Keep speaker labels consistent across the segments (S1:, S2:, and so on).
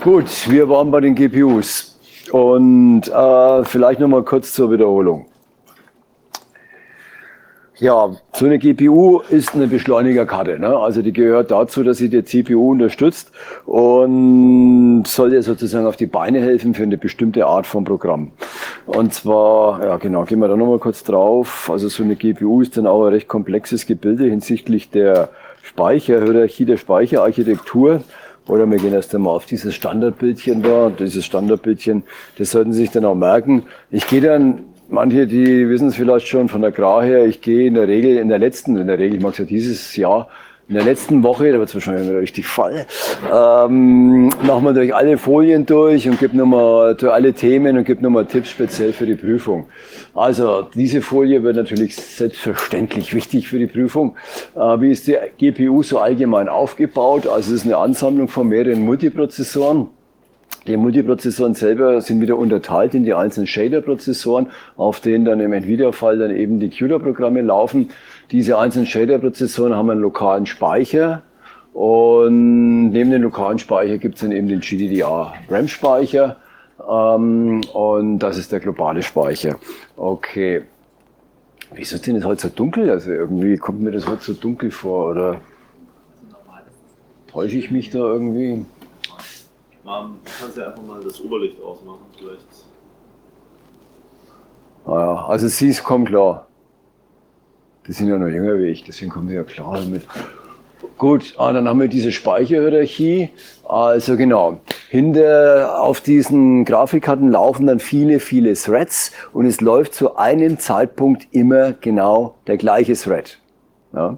S1: Gut, wir waren bei den GPUs und vielleicht nochmal kurz zur Wiederholung. Ja, so eine GPU ist eine Beschleunigerkarte, ne? Also die gehört dazu, dass sie die CPU unterstützt und soll dir sozusagen auf die Beine helfen für eine bestimmte Art von Programm. Und zwar, ja genau, gehen wir da nochmal kurz drauf. Also so eine GPU ist dann auch ein recht komplexes Gebilde hinsichtlich der Speicherhierarchie, der Speicherarchitektur. Oder wir gehen erst einmal auf dieses Standardbildchen da. Dieses Standardbildchen, das sollten Sie sich dann auch merken. Ich gehe dann, manche, die wissen es vielleicht schon von der GRA her, ich gehe in der Regel, ich mag es ja dieses Jahr, in der letzten Woche, da wird es wahrscheinlich wieder richtig voll, machen wir durch alle Folien durch und gebe nochmal durch alle Themen und gebe nochmal Tipps speziell für die Prüfung. Also diese Folie wird natürlich selbstverständlich wichtig für die Prüfung. Wie ist die GPU so allgemein aufgebaut? Also es ist eine Ansammlung von mehreren Multiprozessoren. Die Multiprozessoren selber sind wieder unterteilt in die einzelnen Shader-Prozessoren, auf denen dann im Nvidia-Fall dann eben die CUDA-Programme laufen. Diese einzelnen Shader-Prozessoren haben einen lokalen Speicher und neben dem lokalen Speicher gibt es dann eben den GDDR-RAM-Speicher und das ist der globale Speicher. Okay. Wieso ist denn das heute so dunkel? Also irgendwie kommt mir das heute so dunkel vor, oder täusche ich mich da irgendwie?
S2: Du kannst ja einfach mal das Oberlicht ausmachen, vielleicht.
S1: Naja, also Sie kommen klar. Die sind ja noch jünger wie ich, deswegen kommen Sie ja klar damit. Gut, dann haben wir diese Speicherhierarchie. Also genau, auf diesen Grafikkarten laufen dann viele Threads und es läuft zu einem Zeitpunkt immer genau der gleiche Thread. Ja.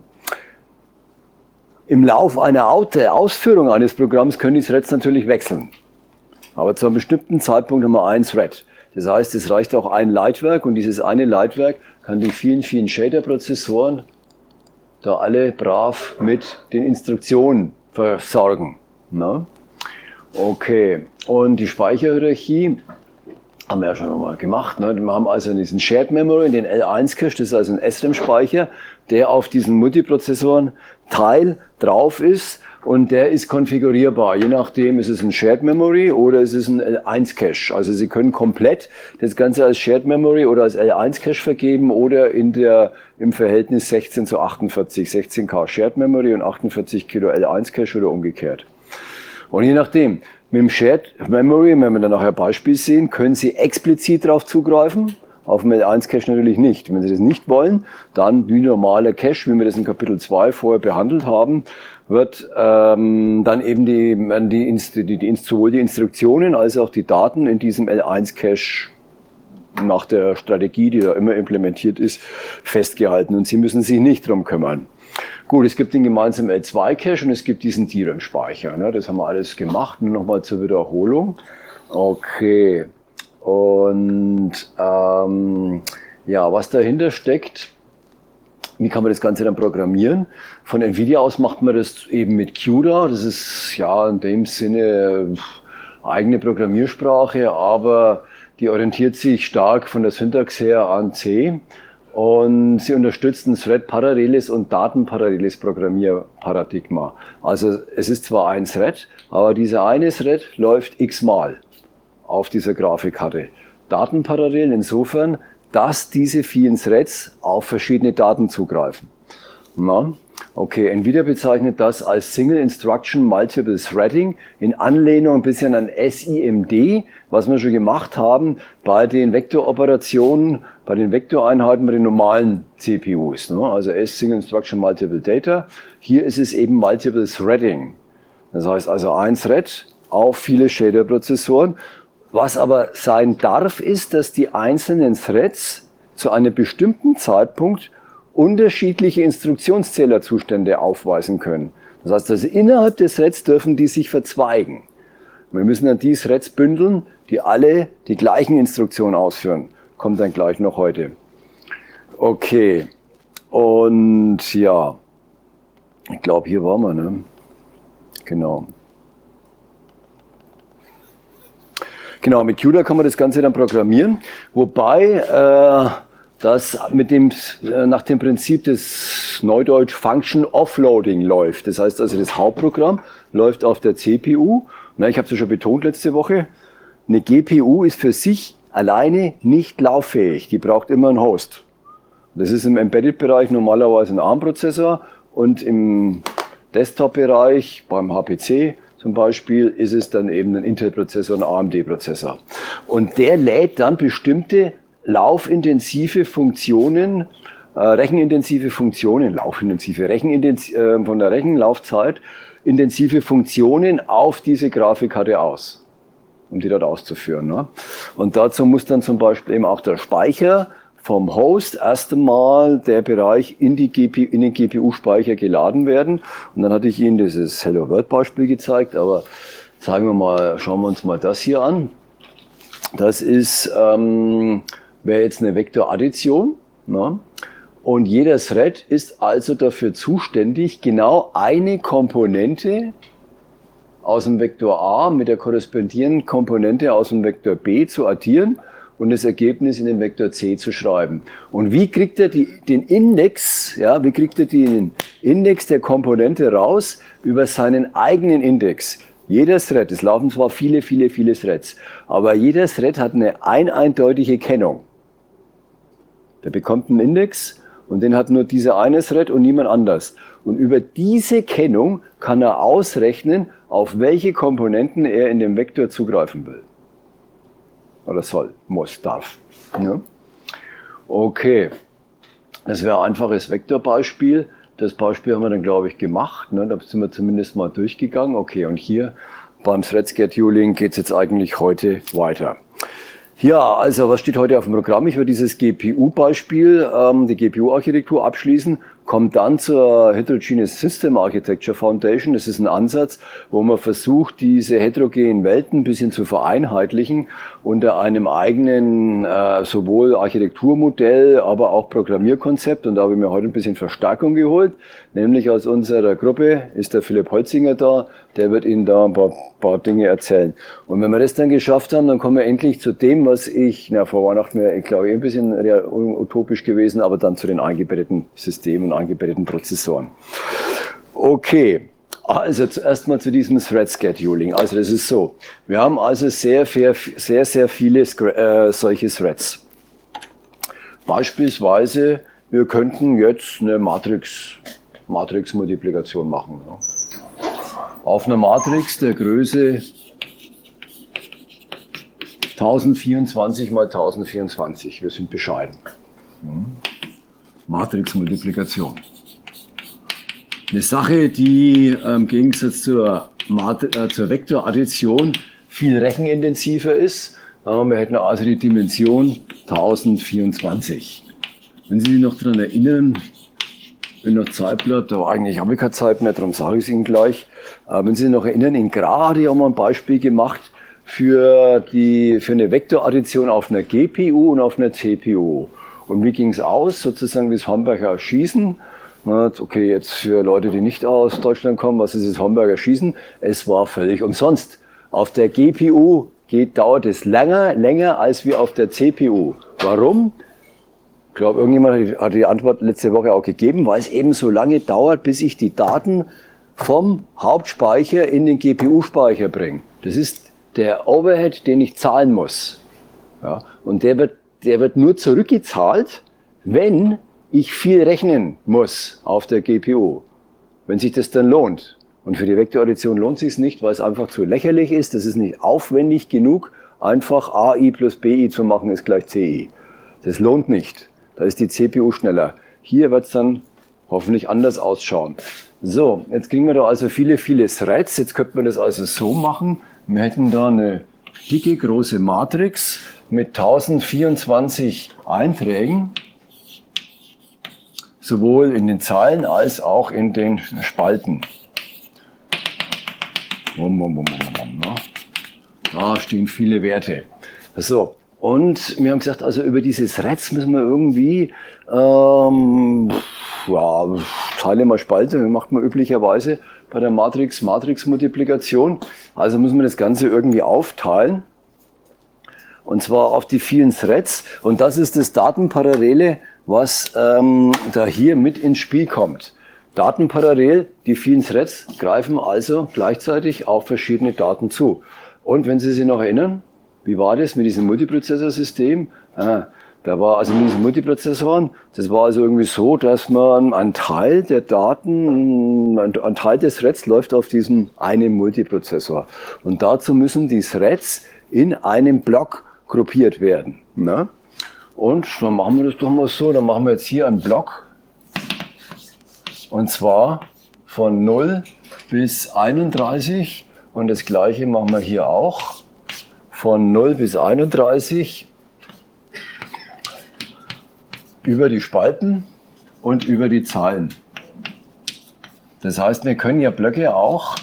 S1: Im Lauf einer Ausführung eines Programms können die Threads natürlich wechseln. Aber zu einem bestimmten Zeitpunkt haben wir einen Thread. Das heißt, es reicht auch ein Leitwerk und dieses eine Leitwerk kann die vielen Shader-Prozessoren da alle brav mit den Instruktionen versorgen. Na? Okay, und die Speicherhierarchie haben wir ja schon mal gemacht. Ne? Wir haben also diesen Shared Memory, den L1-Cache, das ist also ein SRAM-Speicher, der auf diesen Multiprozessoren Teil drauf ist und der ist konfigurierbar. Je nachdem ist es ein Shared Memory oder ist es ein L1-Cache. Also Sie können komplett das Ganze als Shared Memory oder als L1-Cache vergeben oder im Verhältnis 16:48, 16K Shared Memory und 48 Kilo L1-Cache oder umgekehrt. Und je nachdem, mit dem Shared Memory, wenn wir dann nachher ein Beispiel sehen, können Sie explizit darauf zugreifen. Auf dem L1-Cache natürlich nicht. Wenn Sie das nicht wollen, dann wie normaler Cache, wie wir das in Kapitel 2 vorher behandelt haben, wird dann eben sowohl die Instruktionen als auch die Daten in diesem L1-Cache nach der Strategie, die da immer implementiert ist, festgehalten. Und Sie müssen sich nicht drum kümmern. Gut, es gibt den gemeinsamen L2-Cache und es gibt diesen DRAM-Speicher. Ne? Das haben wir alles gemacht. Nur nochmal zur Wiederholung. Okay. Und ja, was dahinter steckt, wie kann man das Ganze dann programmieren? Von Nvidia aus macht man das eben mit CUDA. Das ist ja in dem Sinne eigene Programmiersprache, aber die orientiert sich stark von der Syntax her an C. Und sie unterstützt ein Thread-paralleles und Datenparalleles Programmierparadigma. Also es ist zwar ein Thread, aber dieser eine Thread läuft x-mal auf dieser Grafikkarte. Datenparallel insofern, dass diese vielen Threads auf verschiedene Daten zugreifen. Na? Okay, Nvidia bezeichnet das als Single Instruction Multiple Threading in Anlehnung ein bisschen an SIMD, was wir schon gemacht haben bei den Vektoroperationen, bei den Vektoreinheiten bei den normalen CPUs. Ne? Also Single Instruction Multiple Data. Hier ist es eben Multiple Threading. Das heißt also ein Thread auf viele Shader-Prozessoren. Was aber sein darf, ist, dass die einzelnen Threads zu einem bestimmten Zeitpunkt unterschiedliche Instruktionszählerzustände aufweisen können. Das heißt, also innerhalb des Threads dürfen die sich verzweigen. Wir müssen dann die Threads bündeln, die alle die gleichen Instruktionen ausführen. Kommt dann gleich noch heute. Okay. Und ja, ich glaube, hier waren wir, ne? Genau. Genau, mit CUDA kann man das Ganze dann programmieren, wobei das nach dem Prinzip des Neudeutsch Function Offloading läuft. Das heißt also, das Hauptprogramm läuft auf der CPU Na, ich habe es ja schon betont letzte Woche, eine GPU ist für sich alleine nicht lauffähig. Die braucht immer einen Host. Das ist im Embedded-Bereich normalerweise ein ARM-Prozessor und im Desktop-Bereich, beim HPC zum Beispiel, ist es dann eben ein Intel-Prozessor, ein AMD-Prozessor. Und der lädt dann bestimmte laufintensive Funktionen, rechenintensive Funktionen, von der Rechenlaufzeit, intensive Funktionen auf diese Grafikkarte aus, um die dort auszuführen. Ne? Und dazu muss dann zum Beispiel eben auch der Speicher vom Host erst einmal der Bereich in den GPU-Speicher geladen werden. Und dann hatte ich Ihnen dieses Hello World-Beispiel gezeigt, aber sagen wir mal, schauen wir uns mal das hier an. Das ist, wäre jetzt eine Vektoraddition. Ne? Und jeder Thread ist also dafür zuständig, genau eine Komponente aus dem Vektor A mit der korrespondierenden Komponente aus dem Vektor B zu addieren und das Ergebnis in den Vektor C zu schreiben. Und wie kriegt er den Index, ja, wie kriegt er den Index der Komponente raus? Über seinen eigenen Index. Jeder Thread, es laufen zwar viele Threads, aber jeder Thread hat eine eindeutige Kennung. Der bekommt einen Index und den hat nur dieser eine Thread und niemand anders. Und über diese Kennung kann er ausrechnen, auf welche Komponenten er in dem Vektor zugreifen will. Oder soll, muss, darf. Ja. Okay, das wäre ein einfaches Vektorbeispiel. Das Beispiel haben wir dann, glaube ich, gemacht. Ne? Da sind wir zumindest mal durchgegangen. Okay, und hier beim Thread Scheduling geht es jetzt eigentlich heute weiter. Ja, also was steht heute auf dem Programm? Ich werde dieses GPU-Beispiel, die GPU-Architektur abschließen, kommt dann zur Heterogeneous System Architecture Foundation. Das ist ein Ansatz, wo man versucht, diese heterogenen Welten ein bisschen zu vereinheitlichen unter einem eigenen sowohl Architekturmodell, aber auch Programmierkonzept. Und da habe ich mir heute ein bisschen Verstärkung geholt. Nämlich aus unserer Gruppe ist der Philipp Holzinger da. Der wird Ihnen da ein paar Dinge erzählen. Und wenn wir das dann geschafft haben, dann kommen wir endlich zu dem, was vor Weihnachten wäre, glaube ich, ein bisschen utopisch gewesen, aber dann zu den eingebetteten Systemen und eingebetteten Prozessoren. Okay, also zuerst mal zu diesem Thread Scheduling. Also das ist so, wir haben also sehr viele solche Threads. Beispielsweise, wir könnten jetzt eine Matrix-Multiplikation machen. Ja. Auf einer Matrix der Größe 1024 mal 1024. Wir sind bescheiden. Matrix-Multiplikation. Eine Sache, die im Gegensatz zur Vektoraddition viel rechenintensiver ist. Wir hätten also die Dimension 1024. Wenn Sie sich noch daran erinnern, wenn noch Zeit bleibt, aber eigentlich habe ich keine Zeit mehr, darum sage ich es Ihnen gleich. Wenn Sie sich noch erinnern, Ihnen gerade haben wir ein Beispiel gemacht für eine Vektoraddition auf einer GPU und auf einer CPU. Und wie ging es aus? Sozusagen das Hamburger Schießen. Okay, jetzt für Leute, die nicht aus Deutschland kommen, was ist das Hamburger Schießen? Es war völlig umsonst. Auf der GPU dauert es länger als wie auf der CPU. Warum? Ich glaube, irgendjemand hat die Antwort letzte Woche auch gegeben, weil es eben so lange dauert, bis ich die Daten vom Hauptspeicher in den GPU-Speicher bringe. Das ist der Overhead, den ich zahlen muss. Ja, und der wird nur zurückgezahlt, wenn ich viel rechnen muss auf der GPU. Wenn sich das dann lohnt. Und für die Vektoraddition lohnt sich es nicht, weil es einfach zu lächerlich ist. Das ist nicht aufwendig genug, einfach AI plus BI zu machen, ist gleich CI. Das lohnt nicht. Da ist die CPU schneller. Hier wird es dann hoffentlich anders ausschauen. So, jetzt kriegen wir da also viele Threads. Jetzt könnte man das also so machen. Wir hätten da eine dicke, große Matrix mit 1024 Einträgen. Sowohl in den Zeilen als auch in den Spalten. Da stehen viele Werte. So. Und wir haben gesagt, also über diese Threads müssen wir irgendwie, Teile mal Spalte, macht man üblicherweise bei der Matrix-Multiplikation. Also müssen wir das Ganze irgendwie aufteilen. Und zwar auf die vielen Threads. Und das ist das Datenparallele, was da hier mit ins Spiel kommt. Daten parallel, die vielen Threads greifen also gleichzeitig auf verschiedene Daten zu. Und wenn Sie sich noch erinnern, wie war das mit diesem Multiprozessorsystem? Da war also mit diesen Multiprozessoren, das war also irgendwie so, dass man ein Teil der Daten, ein Teil des Threads läuft auf diesem einen Multiprozessor. Und dazu müssen die Threads in einem Block gruppiert werden. Ne? Und dann machen wir das doch mal so, dann machen wir jetzt hier einen Block. Und zwar von 0 bis 31. Und das gleiche machen wir hier auch. Von 0 bis 31 über die Spalten und über die Zeilen. Das heißt, wir können ja Blöcke auch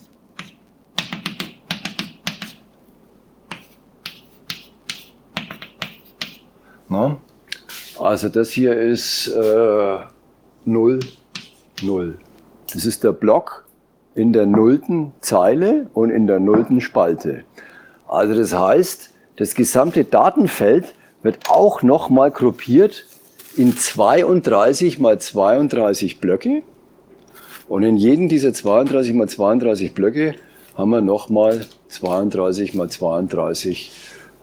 S1: also das hier ist 0, 0. Das ist der Block in der 0. Zeile und in der 0. Spalte. Also das heißt, das gesamte Datenfeld wird auch nochmal gruppiert in 32 mal 32 Blöcke. Und in jedem dieser 32 mal 32 Blöcke haben wir nochmal 32 mal 32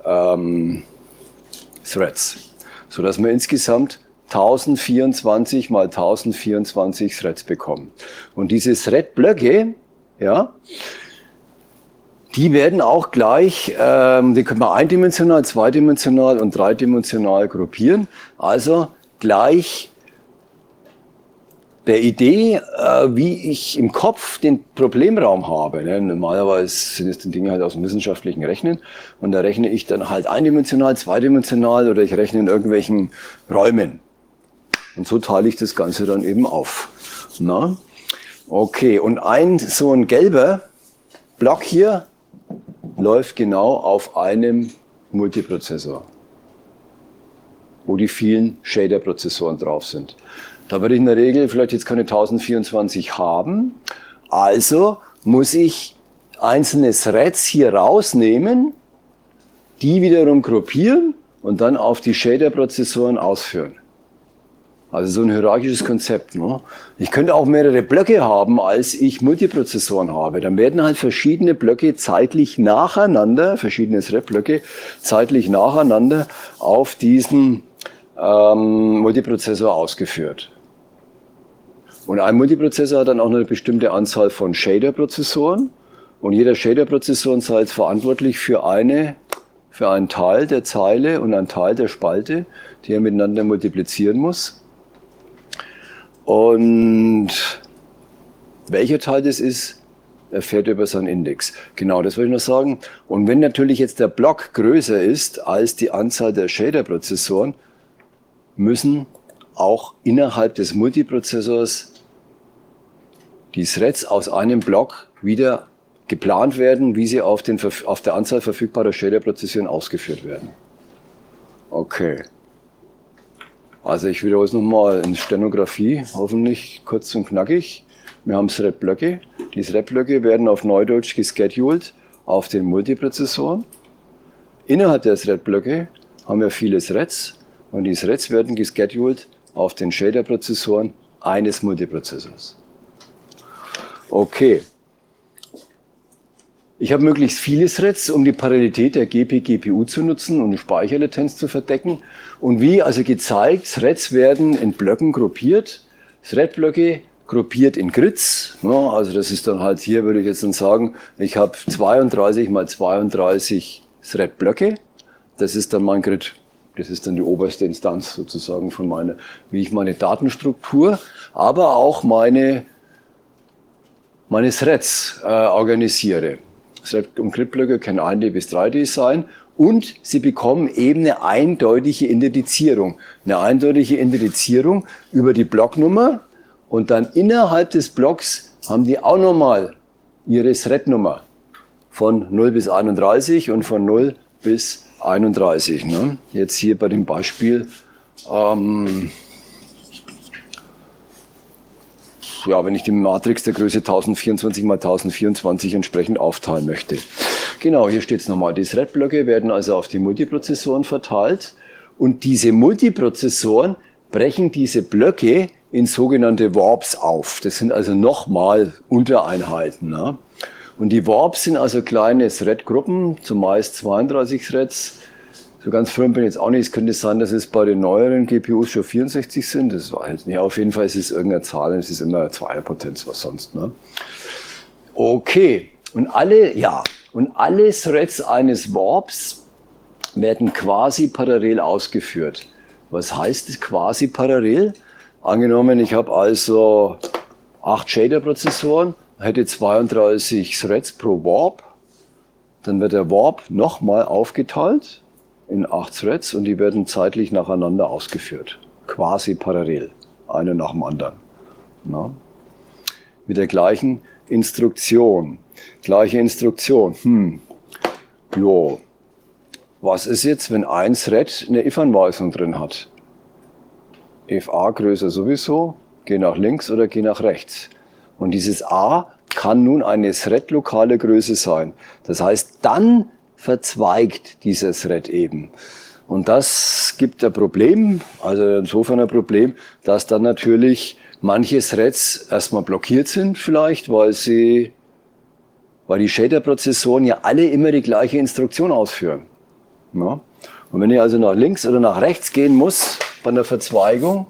S1: Threads. Sodass wir insgesamt 1024 mal 1024 Threads bekommen. Und diese Thread-Blöcke, ja, die werden auch gleich, die können wir eindimensional, zweidimensional und dreidimensional gruppieren. Also gleich der Idee, wie ich im Kopf den Problemraum habe. Ne? Normalerweise sind es die Dinge halt aus dem wissenschaftlichen Rechnen und da rechne ich dann halt eindimensional, zweidimensional oder ich rechne in irgendwelchen Räumen. Und so teile ich das Ganze dann eben auf. Na? Okay, und so ein gelber Block hier läuft genau auf einem Multiprozessor, wo die vielen Shader-Prozessoren drauf sind. Da werde ich in der Regel vielleicht jetzt keine 1024 haben. Also muss ich einzelne Threads hier rausnehmen, die wiederum gruppieren und dann auf die Shader-Prozessoren ausführen. Also so ein hierarchisches Konzept. Ne? Ich könnte auch mehrere Blöcke haben, als ich Multiprozessoren habe. Dann werden halt verschiedene Blöcke zeitlich nacheinander, verschiedene Thread-Blöcke zeitlich nacheinander auf diesen Multiprozessor ausgeführt. Und ein Multiprozessor hat dann auch eine bestimmte Anzahl von Shader-Prozessoren. Und jeder Shader-Prozessor ist halt verantwortlich für einen Teil der Zeile und einen Teil der Spalte, die er miteinander multiplizieren muss. Und welcher Teil das ist, erfährt er über seinen Index. Genau, das wollte ich noch sagen. Und wenn natürlich jetzt der Block größer ist als die Anzahl der Shader-Prozessoren, müssen auch innerhalb des Multiprozessors die Threads aus einem Block wieder geplant werden, wie sie auf der Anzahl verfügbarer Shader-Prozessoren ausgeführt werden. Okay. Also ich wiederhole es nochmal in Stenografie, hoffentlich kurz und knackig. Wir haben Thread-Blöcke. Die Thread-Blöcke werden auf Neudeutsch gescheduled auf den Multiprozessoren. Innerhalb der Thread-Blöcke haben wir viele Threads und die Threads werden gescheduled auf den Shader-Prozessoren eines Multiprozessors. Okay. Ich habe möglichst viele Threads, um die Parallelität der GPU zu nutzen und die Speicherlatenz zu verdecken. Und wie also gezeigt, Threads werden in Blöcken gruppiert. Thread-Blöcke gruppiert in Grids. Ja, also das ist dann halt hier, würde ich jetzt dann sagen, ich habe 32 mal 32 Thread-Blöcke. Das ist dann mein Grid. Das ist dann die oberste Instanz sozusagen von wie ich meine Datenstruktur, aber auch meine Threads organisiere. Thread- und Grid-Blöcke können 1D bis 3D sein und sie bekommen eben eine eindeutige Indizierung. Eine eindeutige Indizierung über die Blocknummer und dann innerhalb des Blocks haben die auch nochmal ihre Thread-Nummer von 0 bis 31 und von 0 bis 31. Ne? Jetzt hier bei dem Beispiel, wenn ich die Matrix der Größe 1024 mal 1024 entsprechend aufteilen möchte. Genau, hier steht es nochmal. Die Thread-Blöcke werden also auf die Multiprozessoren verteilt und diese Multiprozessoren brechen diese Blöcke in sogenannte Warps auf. Das sind also nochmal Untereinheiten. Ne? Und die Warps sind also kleine Thread-Gruppen, zumeist 32 Threads. So ganz firm bin ich jetzt auch nicht. Es könnte sein, dass es bei den neueren GPUs schon 64 sind. Das war jetzt nicht. Auf jeden Fall ist es irgendeine Zahl. Es ist immer Zweierpotenz, was sonst. Ne? Okay. Und alle Threads eines Warps werden quasi parallel ausgeführt. Was heißt das quasi parallel? Angenommen, ich habe also 8 Shader-Prozessoren, hätte 32 Threads pro Warp. Dann wird der Warp nochmal aufgeteilt in 8 Threads und die werden zeitlich nacheinander ausgeführt. Quasi parallel, einer nach dem anderen. Na? Mit der gleichen Instruktion. Gleiche Instruktion. Jo. Was ist jetzt, wenn ein Thread eine if-Anweisung drin hat? If A größer sowieso, geh nach links oder geh nach rechts. Und dieses A kann nun eine Thread-lokale Größe sein. Das heißt, dann verzweigt dieser Thread eben. Und das gibt ein Problem, also insofern ein Problem, dass dann natürlich manche Threads erstmal blockiert sind vielleicht, weil die Shader-Prozessoren ja alle immer die gleiche Instruktion ausführen. Ja? Und wenn ich also nach links oder nach rechts gehen muss bei einer Verzweigung,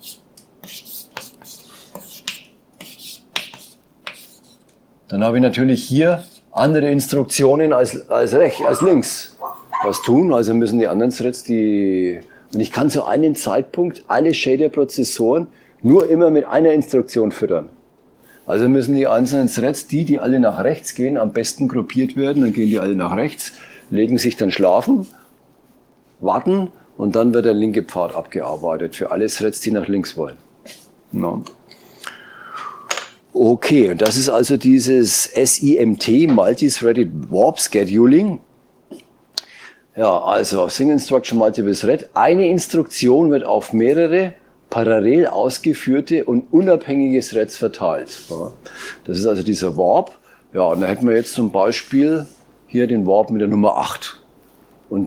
S1: dann habe ich natürlich hier andere Instruktionen als links. Was tun? Also müssen die anderen Threads und ich kann zu einem Zeitpunkt alle Shader-Prozessoren nur immer mit einer Instruktion füttern. Also müssen die einzelnen Threads, die alle nach rechts gehen, am besten gruppiert werden. Dann gehen die alle nach rechts, legen sich dann schlafen, warten und dann wird der linke Pfad abgearbeitet für alle Threads, die nach links wollen. No. Okay, und das ist also dieses SIMT, Multi-Threaded Warp Scheduling. Ja, also Single Instruction Multiple Thread. Eine Instruktion wird auf mehrere parallel ausgeführte und unabhängige Threads verteilt. Das ist also dieser Warp. Ja, und da hätten wir jetzt zum Beispiel hier den Warp mit der Nummer 8. Und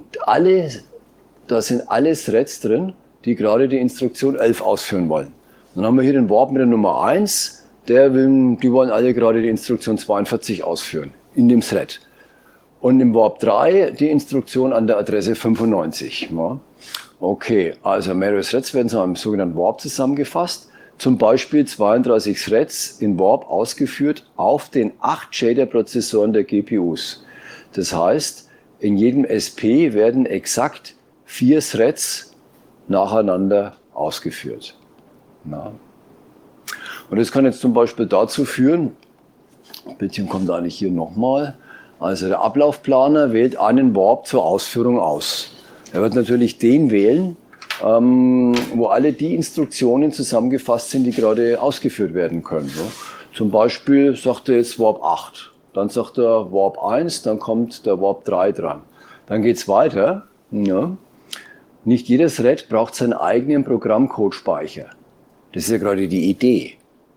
S1: da sind alle Threads drin, die gerade die Instruktion 11 ausführen wollen. Dann haben wir hier den Warp mit der Nummer 1. Die wollen alle gerade die Instruktion 42 ausführen in dem Thread. Und im Warp 3 die Instruktion an der Adresse 95. Ja. Okay, also mehrere Threads werden zu einem sogenannten Warp zusammengefasst. Zum Beispiel 32 Threads in Warp ausgeführt auf den 8 Shader-Prozessoren der GPUs. Das heißt, in jedem SP werden exakt 4 Threads nacheinander ausgeführt. Ja. Und das kann jetzt zum Beispiel dazu führen, ein Bildchen kommt eigentlich hier nochmal, also der Ablaufplaner wählt einen Warp zur Ausführung aus. Er wird natürlich den wählen, wo alle die Instruktionen zusammengefasst sind, die gerade ausgeführt werden können. So. Zum Beispiel sagt er jetzt Warp 8, dann sagt er Warp 1, dann kommt der Warp 3 dran. Dann geht's weiter. Ja. Nicht jeder Thread braucht seinen eigenen Programmcode-Speicher. Das ist ja gerade die Idee.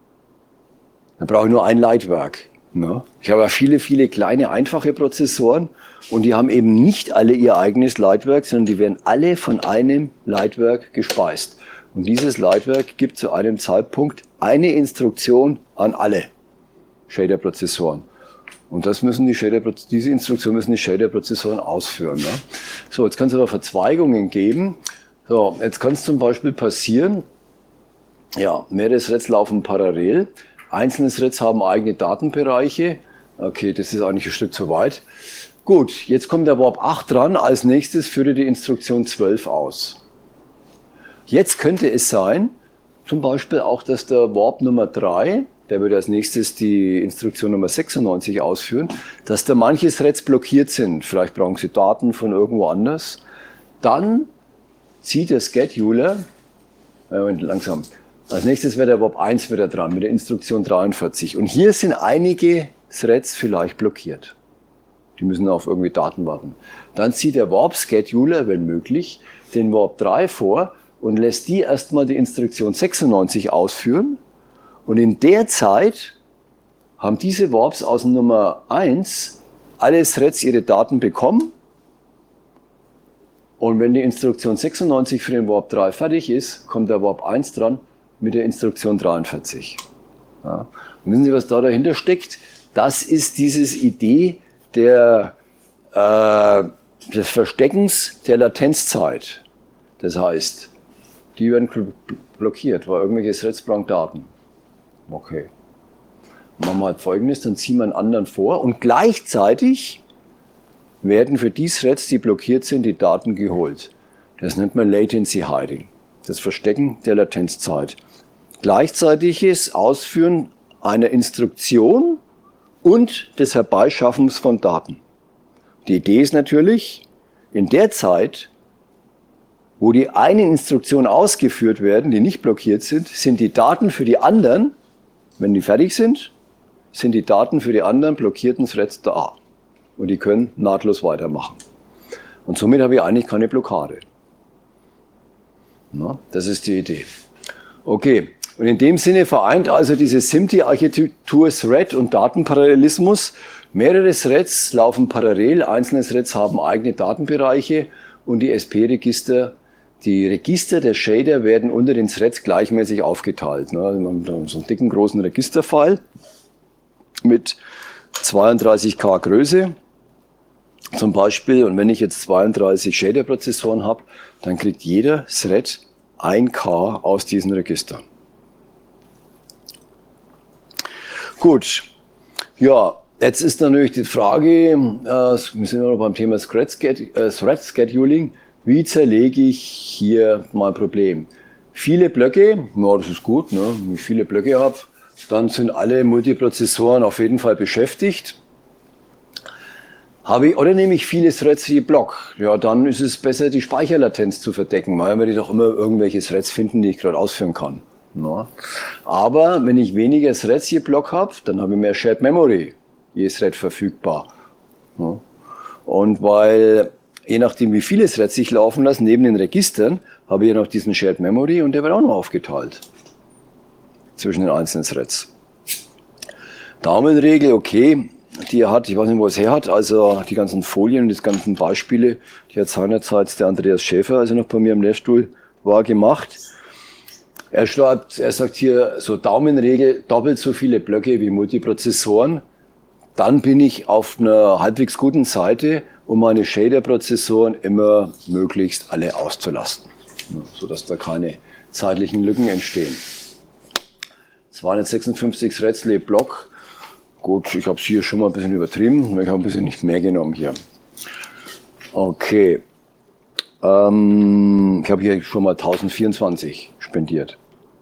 S1: Dann brauche ich nur ein Leitwerk. Ja. Ich habe ja viele, viele kleine, einfache Prozessoren und die haben eben nicht alle ihr eigenes Leitwerk, sondern die werden alle von einem Leitwerk gespeist. Und dieses Leitwerk gibt zu einem Zeitpunkt eine Instruktion an alle Shader-Prozessoren. Und diese Instruktion müssen die Shader-Prozessoren ausführen. Ja. So, jetzt kann es aber Verzweigungen geben. So, jetzt kann es zum Beispiel passieren, ja, mehrere Threads laufen parallel. Einzelne Threads haben eigene Datenbereiche. Okay, das ist eigentlich ein Stück zu weit. Gut, jetzt kommt der Warp 8 dran. Als nächstes führt die Instruktion 12 aus. Jetzt könnte es sein, zum Beispiel auch, dass der Warp Nummer 3, der würde als nächstes die Instruktion Nummer 96 ausführen, dass da manche Threads blockiert sind. Vielleicht brauchen sie Daten von irgendwo anders. Dann zieht der Scheduler, langsam, als nächstes wäre der Warp 1 wieder dran mit der Instruktion 43. Und hier sind einige Threads vielleicht blockiert. Die müssen auf irgendwie Daten warten. Dann zieht der Warp Scheduler, wenn möglich, den Warp 3 vor und lässt die erstmal die Instruktion 96 ausführen. Und in der Zeit haben diese Warps aus Nummer 1 alle Threads ihre Daten bekommen. Und wenn die Instruktion 96 für den Warp 3 fertig ist, kommt der Warp 1 dran mit der Instruktion 43. Ja. Und wissen Sie, was da dahinter steckt? Das ist diese Idee des Versteckens der Latenzzeit. Das heißt, die werden blockiert, weil irgendwelche Threads brauchen Daten. Okay. Machen wir halt Folgendes, dann ziehen wir einen anderen vor und gleichzeitig werden für die Threads, die blockiert sind, die Daten geholt. Das nennt man Latency Hiding, das Verstecken der Latenzzeit. Gleichzeitiges Ausführen einer Instruktion und des Herbeischaffens von Daten. Die Idee ist natürlich, in der Zeit, wo die eine Instruktion ausgeführt werden, die nicht blockiert sind, sind die Daten für die anderen, wenn die fertig sind, sind die Daten für die anderen blockierten Threads da. Und die können nahtlos weitermachen. Und somit habe ich eigentlich keine Blockade. Na, das ist die Idee. Okay, und in dem Sinne vereint also diese SIMD-Architektur Thread und Datenparallelismus. Mehrere Threads laufen parallel, einzelne Threads haben eigene Datenbereiche und die SP-Register, die Register der Shader werden unter den Threads gleichmäßig aufgeteilt. Wir haben so einen dicken, großen Registerfile mit 32K Größe zum Beispiel. Und wenn ich jetzt 32 Shader-Prozessoren habe, dann kriegt jeder Thread 1K aus diesen Registern. Gut, ja, jetzt ist natürlich die Frage, wir sind noch beim Thema Thread Scheduling, wie zerlege ich hier mein Problem? Viele Blöcke, ja, das ist gut, ne? Wenn ich viele Blöcke habe, dann sind alle Multiprozessoren auf jeden Fall beschäftigt. Oder nehme ich viele Threads je Block? Ja, dann ist es besser, die Speicherlatenz zu verdecken, weil wir doch immer irgendwelche Threads finden, die ich gerade ausführen kann. Ja. Aber wenn ich weniger Threads je Block habe, dann habe ich mehr Shared Memory je Thread verfügbar. Ja. Und weil, je nachdem wie viele Threads sich laufen lassen, neben den Registern, habe ich ja noch diesen Shared Memory und der wird auch noch aufgeteilt zwischen den einzelnen Threads. Daumenregel, okay, die hat, ich weiß nicht, wo es her hat, also die ganzen Folien und die ganzen Beispiele, die hat seinerzeit der Andreas Schäfer, als er noch bei mir im Lehrstuhl war, gemacht. Er sagt hier so Daumenregel, doppelt so viele Blöcke wie Multiprozessoren, dann bin ich auf einer halbwegs guten Seite, um meine Shader-Prozessoren immer möglichst alle auszulasten, sodass da keine zeitlichen Lücken entstehen. 256 Threads je Block. Gut, ich habe es hier schon mal ein bisschen übertrieben. Ich habe ein bisschen nicht mehr genommen hier. Okay. Ich habe hier schon mal 1024 spendiert.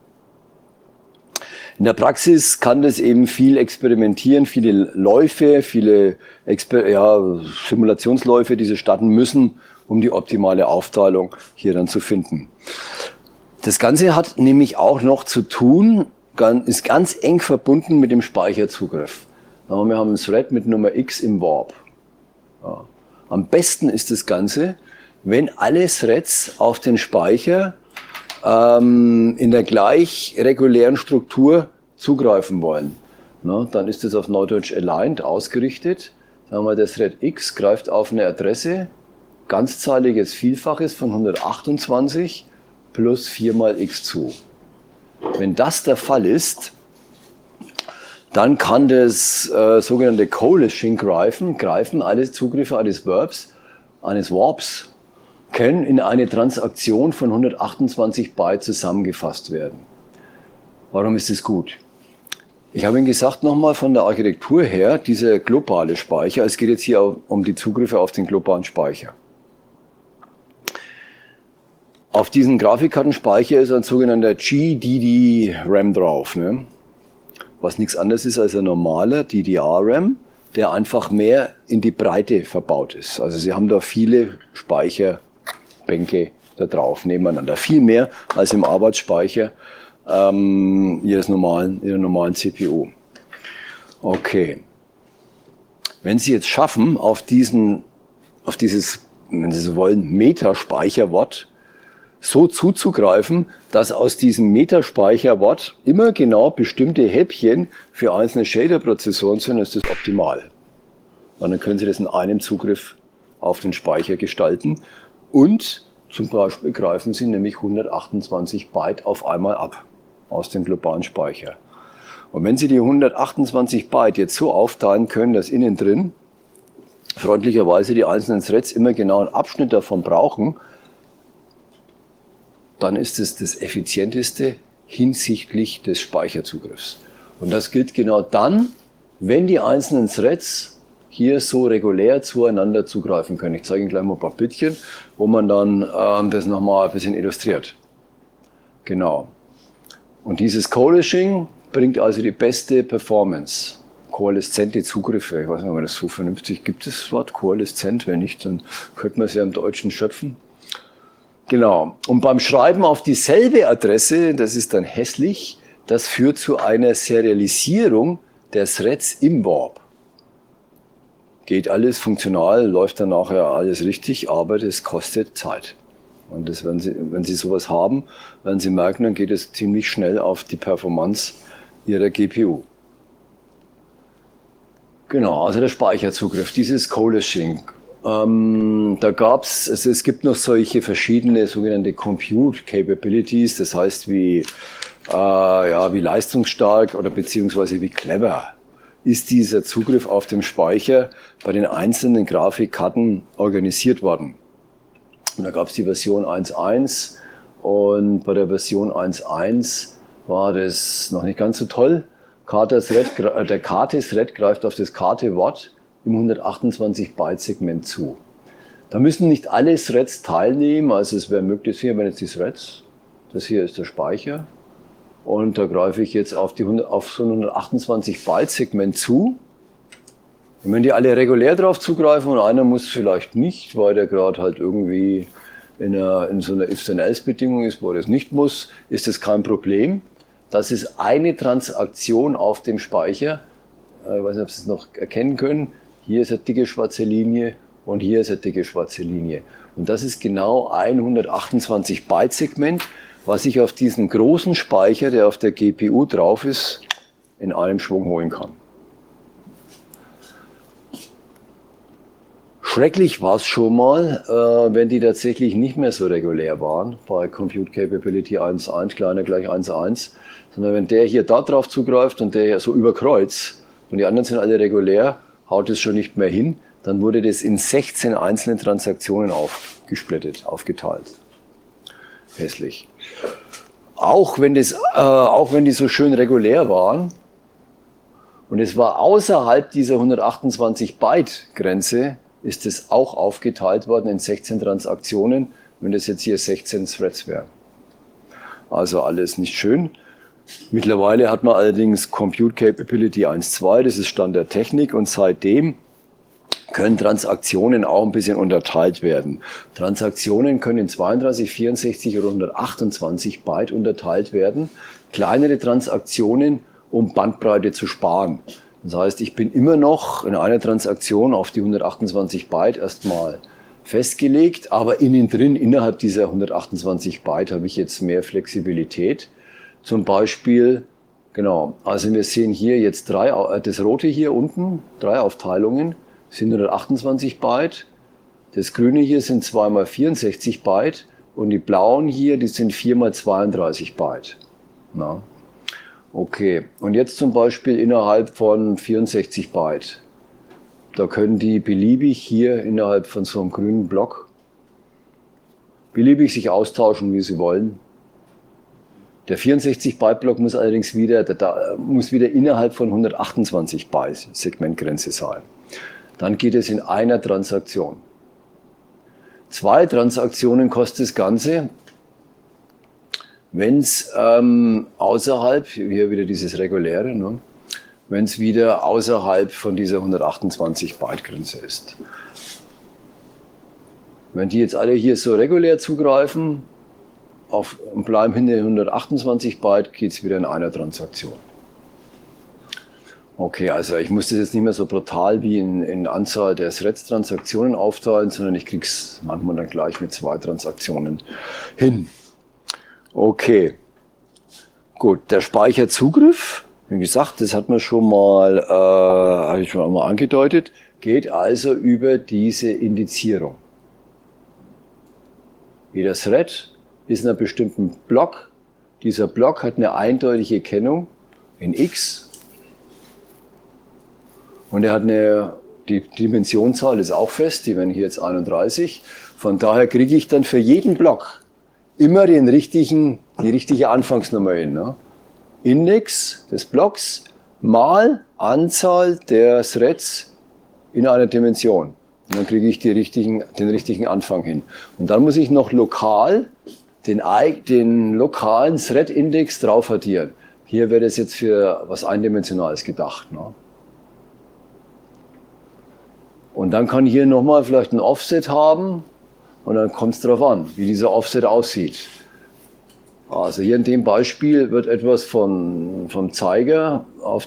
S1: In der Praxis kann das eben viel experimentieren, viele Läufe, viele Simulationsläufe, die Sie starten müssen, um die optimale Aufteilung hier dann zu finden. Das Ganze hat nämlich auch noch zu tun, ist ganz eng verbunden mit dem Speicherzugriff. Wir haben ein Thread mit Nummer X im Warp. Ja. Am besten ist das Ganze, wenn alle Threads auf den Speicher in der gleich regulären Struktur zugreifen wollen. Na, dann ist das auf Neudeutsch aligned ausgerichtet. Sagen wir, der Thread X greift auf eine Adresse, ganzzahliges Vielfaches von 128 plus 4 mal X zu. Wenn das der Fall ist, dann kann das sogenannte Coalescing greifen alle Zugriffe eines Warps, können in eine Transaktion von 128 Byte zusammengefasst werden. Warum ist das gut? Ich habe Ihnen gesagt, nochmal von der Architektur her, dieser globale Speicher, es geht jetzt hier um die Zugriffe auf den globalen Speicher. Auf diesen Grafikkartenspeicher ist ein sogenannter GDD-RAM drauf, ne? Was nichts anderes ist als ein normaler DDR-RAM, der einfach mehr in die Breite verbaut ist. Also Sie haben da viele Speicherbänke da drauf nebeneinander. Viel mehr als im Arbeitsspeicher Ihrer normalen CPU. Okay. Wenn Sie jetzt schaffen, auf dieses, wenn Sie so wollen, Metaspeicherwort so zuzugreifen, dass aus diesem Metaspeicherwort immer genau bestimmte Häppchen für einzelne Shader-Prozessoren sind, ist das optimal. Und dann können Sie das in einem Zugriff auf den Speicher gestalten und zum Beispiel greifen Sie nämlich 128 Byte auf einmal ab aus dem globalen Speicher. Und wenn Sie die 128 Byte jetzt so aufteilen können, dass innen drin freundlicherweise die einzelnen Threads immer genau einen Abschnitt davon brauchen, dann ist es das effizienteste hinsichtlich des Speicherzugriffs. Und das gilt genau dann, wenn die einzelnen Threads hier so regulär zueinander zugreifen können. Ich zeige Ihnen gleich mal ein paar Bildchen, wo man dann das nochmal ein bisschen illustriert. Genau. Und dieses Coalescing bringt also die beste Performance. Koaleszente Zugriffe, ich weiß nicht, ob man das so vernünftig gibt, das Wort koaleszent, wenn nicht, dann könnte man es ja im Deutschen schöpfen. Genau. Und beim Schreiben auf dieselbe Adresse, das ist dann hässlich, das führt zu einer Serialisierung der Threads im Warp. Geht alles funktional, läuft dann nachher alles richtig, aber das kostet Zeit. Und das, wenn Sie sowas haben, werden Sie merken, dann geht es ziemlich schnell auf die Performance Ihrer GPU. Genau, also der Speicherzugriff, dieses Coalescing. Da gab's, also es gibt noch solche verschiedene sogenannte Compute Capabilities, das heißt wie leistungsstark oder beziehungsweise wie clever ist dieser Zugriff auf den Speicher bei den einzelnen Grafikkarten organisiert worden. Und da gab es die Version 1.1 und bei der Version 1.1 war das noch nicht ganz so toll. Der Karte-Thread greift auf das Karte-Wort im 128-Byte-Segment zu. Da müssen nicht alle Threads teilnehmen, also es wäre möglich, hier wenn jetzt die Threads, das hier ist der Speicher und da greife ich jetzt auf so ein 128-Byte-Segment zu. Und wenn die alle regulär drauf zugreifen und einer muss vielleicht nicht, weil der gerade halt irgendwie in so einer If-then-Else-Bedingung ist, wo er das nicht muss, ist das kein Problem. Das ist eine Transaktion auf dem Speicher. Ich weiß nicht, ob Sie es noch erkennen können. Hier ist eine dicke schwarze Linie und hier ist eine dicke schwarze Linie. Und das ist genau ein 128-Byte-Segment, was ich auf diesen großen Speicher, der auf der GPU drauf ist, in einem Schwung holen kann. Schrecklich war es schon mal, wenn die tatsächlich nicht mehr so regulär waren bei Compute Capability 1.1, kleiner gleich 1.1, sondern wenn der hier da drauf zugreift und der hier so über Kreuz und die anderen sind alle regulär, haut es schon nicht mehr hin, dann wurde das in 16 einzelne Transaktionen aufgeteilt. Hässlich. Auch wenn die so schön regulär waren und es war außerhalb dieser 128 Byte Grenze, ist es auch aufgeteilt worden in 16 Transaktionen, wenn das jetzt hier 16 Threads wären. Also alles nicht schön. Mittlerweile hat man allerdings Compute Capability 1.2, das ist Stand der Technik und seitdem können Transaktionen auch ein bisschen unterteilt werden. Transaktionen können in 32, 64 oder 128 Byte unterteilt werden. Kleinere Transaktionen, um Bandbreite zu sparen. Das heißt, ich bin immer noch in einer Transaktion auf die 128 Byte erstmal festgelegt, aber innen drin, innerhalb dieser 128 Byte, habe ich jetzt mehr Flexibilität. Zum Beispiel, genau, also wir sehen hier jetzt das rote hier unten, 3 Aufteilungen, sind 128 Byte. Das grüne hier sind 2 mal 64 Byte und die blauen hier, die sind 4 mal 32 Byte. Na. Okay, und jetzt zum Beispiel innerhalb von 64 Byte. Da können die beliebig hier innerhalb von so einem grünen Block beliebig sich austauschen, wie sie wollen. Der 64-Byte-Block muss allerdings wieder innerhalb von 128 Byte Segmentgrenze sein. Dann geht es in einer Transaktion. 2 Transaktionen kostet das Ganze. Wenn es außerhalb, hier wieder dieses reguläre, ne, wenn es wieder außerhalb von dieser 128 Byte Grenze ist. Wenn die jetzt alle hier so regulär zugreifen und bleiben hinter den 128 Byte, geht es wieder in einer Transaktion. Okay, also ich muss das jetzt nicht mehr so brutal wie in Anzahl der Threads-Transaktionen aufteilen, sondern ich kriege es manchmal dann gleich mit 2 Transaktionen hin. Okay, gut, der Speicherzugriff, wie gesagt, das hat man schon mal, habe ich schon einmal angedeutet, geht also über diese Indizierung. Jeder Thread ist in einem bestimmten Block Dieser Block hat eine eindeutige Kennung in X und er hat die Dimensionszahl ist auch fest, die wären hier jetzt 31. Von daher kriege ich dann für jeden Block immer die richtige Anfangsnummer hin. Ne? Index des Blocks mal Anzahl der Threads in einer Dimension. Und dann kriege ich den richtigen Anfang hin. Und dann muss ich noch lokal den lokalen Thread-Index drauf addieren. Hier wäre das jetzt für was Eindimensionales gedacht. Ne? Und dann kann ich hier nochmal vielleicht ein Offset haben und dann kommt es darauf an, wie dieser Offset aussieht. Also hier in dem Beispiel wird etwas vom Zeiger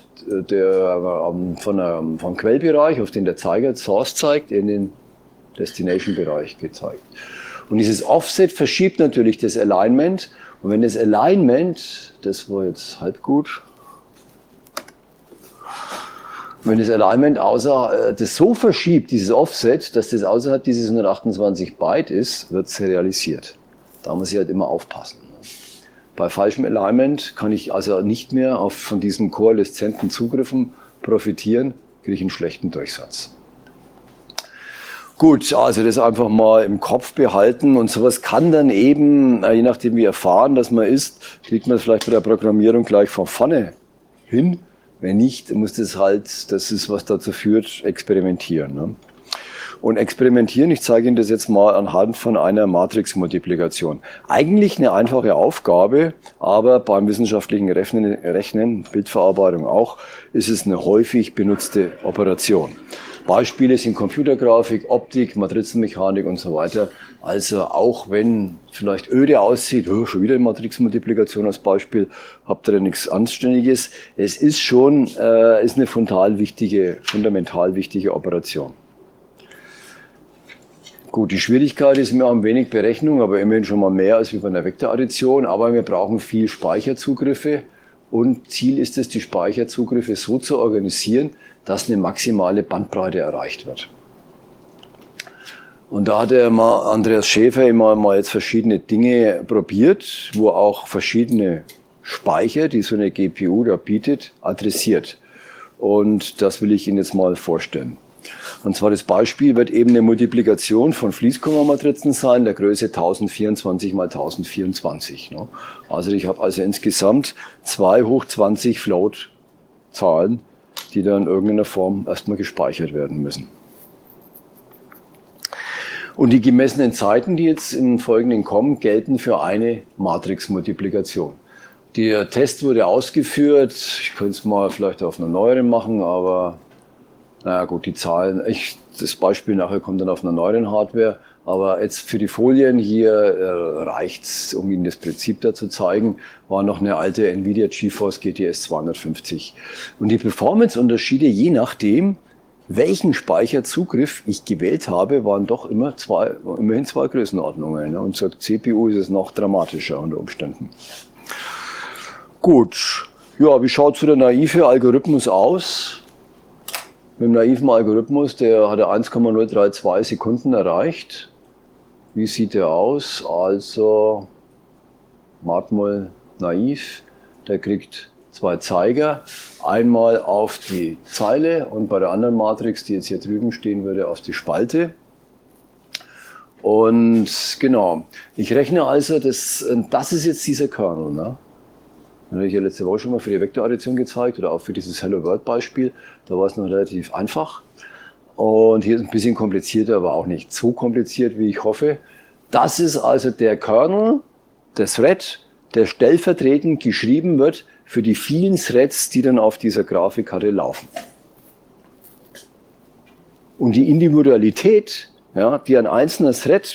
S1: vom Quellbereich, auf den der Zeiger Source zeigt, in den Destination-Bereich gezeigt. Und dieses Offset verschiebt natürlich das Alignment. Und wenn das Alignment, das war jetzt halb gut, wenn das Alignment das so verschiebt, dieses Offset, dass das außerhalb dieses 128 Byte ist, wird es realisiert. Da muss ich halt immer aufpassen. Bei falschem Alignment kann ich also nicht mehr von diesen koaleszenten Zugriffen profitieren, kriege ich einen schlechten Durchsatz. Gut, also das einfach mal im Kopf behalten und sowas kann dann eben, je nachdem wie erfahren das man ist, kriegt man es vielleicht bei der Programmierung gleich von vorne hin. Wenn nicht, muss das ist was dazu führt, experimentieren. Ne? Und experimentieren, ich zeige Ihnen das jetzt mal anhand von einer Matrixmultiplikation. Eigentlich eine einfache Aufgabe, aber beim wissenschaftlichen Rechnen, Bildverarbeitung auch, ist es eine häufig benutzte Operation. Beispiele sind Computergrafik, Optik, Matrizenmechanik und so weiter. Also auch wenn vielleicht öde aussieht, schon wieder eine Matrixmultiplikation als Beispiel, habt ihr ja nichts Anständiges. Es ist schon ist eine fundamental wichtige Operation. Gut, die Schwierigkeit ist, wir haben wenig Berechnung, aber immerhin schon mal mehr als wie bei einer Vektoraddition. Aber wir brauchen viel Speicherzugriffe und Ziel ist es, die Speicherzugriffe so zu organisieren, dass eine maximale Bandbreite erreicht wird. Und da hat Andreas Schäfer immer mal jetzt verschiedene Dinge probiert, wo auch verschiedene Speicher, die so eine GPU da bietet, adressiert. Und das will ich Ihnen jetzt mal vorstellen. Und zwar das Beispiel wird eben eine Multiplikation von Fließkommamatrizen sein, der Größe 1024 mal 1024. Ne? Also ich habe also insgesamt 2 hoch 20 Float-Zahlen, die dann in irgendeiner Form erstmal gespeichert werden müssen. Und die gemessenen Zeiten, die jetzt im Folgenden kommen, gelten für eine Matrixmultiplikation. Der Test wurde ausgeführt, ich könnte es mal vielleicht auf einer neueren machen, aber naja gut, die Zahlen, das Beispiel nachher kommt dann auf einer neueren Hardware, aber jetzt für die Folien hier reicht's, um Ihnen das Prinzip da zu zeigen, war noch eine alte Nvidia GeForce GTS 250. Und die Performance-Unterschiede, je nachdem, welchen Speicherzugriff ich gewählt habe, waren doch immerhin zwei Größenordnungen. Und zur CPU ist es noch dramatischer unter Umständen. Gut, ja, wie schaut so der naive Algorithmus aus? Mit dem naiven Algorithmus, der hat 1,032 Sekunden erreicht. Wie sieht der aus? Also, mal naiv, der kriegt 2 Zeiger, einmal auf die Zeile und bei der anderen Matrix, die jetzt hier drüben stehen würde, auf die Spalte. Und genau, ich rechne also, das ist jetzt dieser Kernel. Ne? Das habe ich ja letzte Woche schon mal für die Vektoraddition gezeigt oder auch für dieses Hello World Beispiel. Da war es noch relativ einfach. Und hier ist es ein bisschen komplizierter, aber auch nicht so kompliziert, wie ich hoffe. Das ist also der Kernel, der Thread, der stellvertretend geschrieben wird für die vielen Threads, die dann auf dieser Grafikkarte laufen. Und die Individualität, ja, die ein einzelner Thread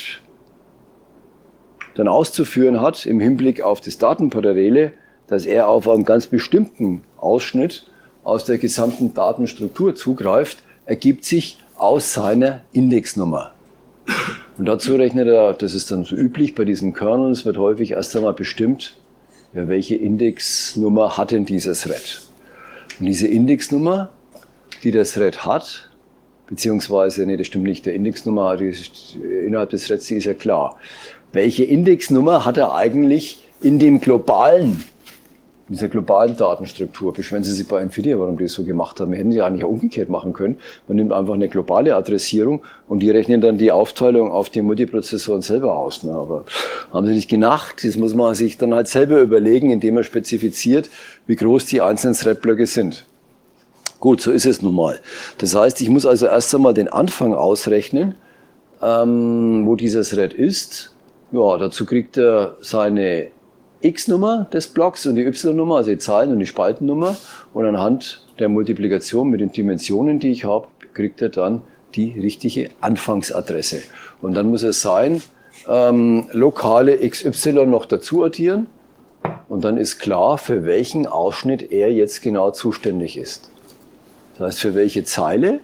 S1: dann auszuführen hat im Hinblick auf das Datenparallele, dass er auf einen ganz bestimmten Ausschnitt aus der gesamten Datenstruktur zugreift, ergibt sich aus seiner Indexnummer. Und dazu rechnet er, das ist dann so üblich bei diesen Kernels, wird häufig erst einmal bestimmt, ja, welche Indexnummer hat denn dieser Thread. Und diese Indexnummer, die der Thread hat, beziehungsweise, nee, das stimmt nicht, der Indexnummer innerhalb des Threads, die ist ja klar. Welche Indexnummer hat er eigentlich in dem globalen, dieser globalen Datenstruktur, beschweren Sie sich bei Nvidia, warum die das so gemacht haben. Wir hätten die eigentlich auch umgekehrt machen können. Man nimmt einfach eine globale Adressierung und die rechnen dann die Aufteilung auf die Multiprozessoren selber aus. Ne? Aber haben sie nicht gedacht. Das muss man sich dann halt selber überlegen, indem man spezifiziert, wie groß die einzelnen Threadblöcke sind. Gut, so ist es nun mal. Das heißt, ich muss also erst einmal den Anfang ausrechnen, wo dieser Thread ist. Ja, dazu kriegt er seine X-Nummer des Blocks und die Y-Nummer, also die Zahlen und die Spaltennummer. Und anhand der Multiplikation mit den Dimensionen, die ich habe, kriegt er dann die richtige Anfangsadresse. Und dann muss es sein, lokale XY noch dazu addieren. Und dann ist klar, für welchen Ausschnitt er jetzt genau zuständig ist. Das heißt, für welche Zeile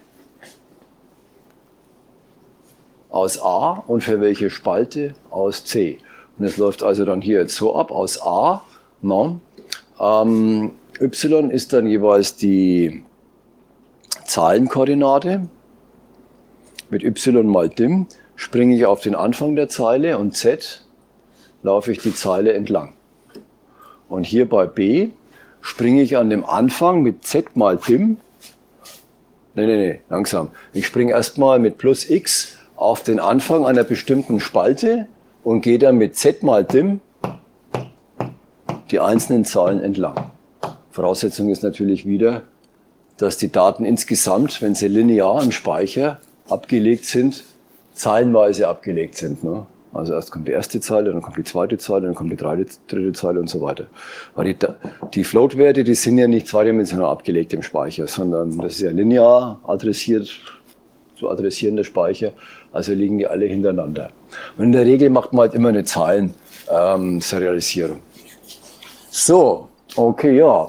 S1: aus A und für welche Spalte aus C. Und es läuft also dann hier jetzt so ab, aus A, Y ist dann jeweils die Zahlenkoordinate. Mit Y mal dim springe ich auf den Anfang der Zeile und Z laufe ich die Zeile entlang. Und hier bei B springe ich an dem Anfang mit Z mal dim. Langsam. Ich springe erstmal mit plus X auf den Anfang einer bestimmten Spalte und gehe dann mit Z mal dim die einzelnen Zahlen entlang. Voraussetzung ist natürlich wieder, dass die Daten insgesamt, wenn sie linear im Speicher abgelegt sind, zeilenweise abgelegt sind. Ne? Also erst kommt die erste Zeile, dann kommt die zweite Zeile, dann kommt die dritte Zeile und so weiter. Weil die Float-Werte, die sind ja nicht zweidimensional abgelegt im Speicher, sondern das ist ja linear adressiert, zu adressierender Speicher, also liegen die alle hintereinander. Und in der Regel macht man halt immer eine Zahlen-Serialisierung. So, okay, ja.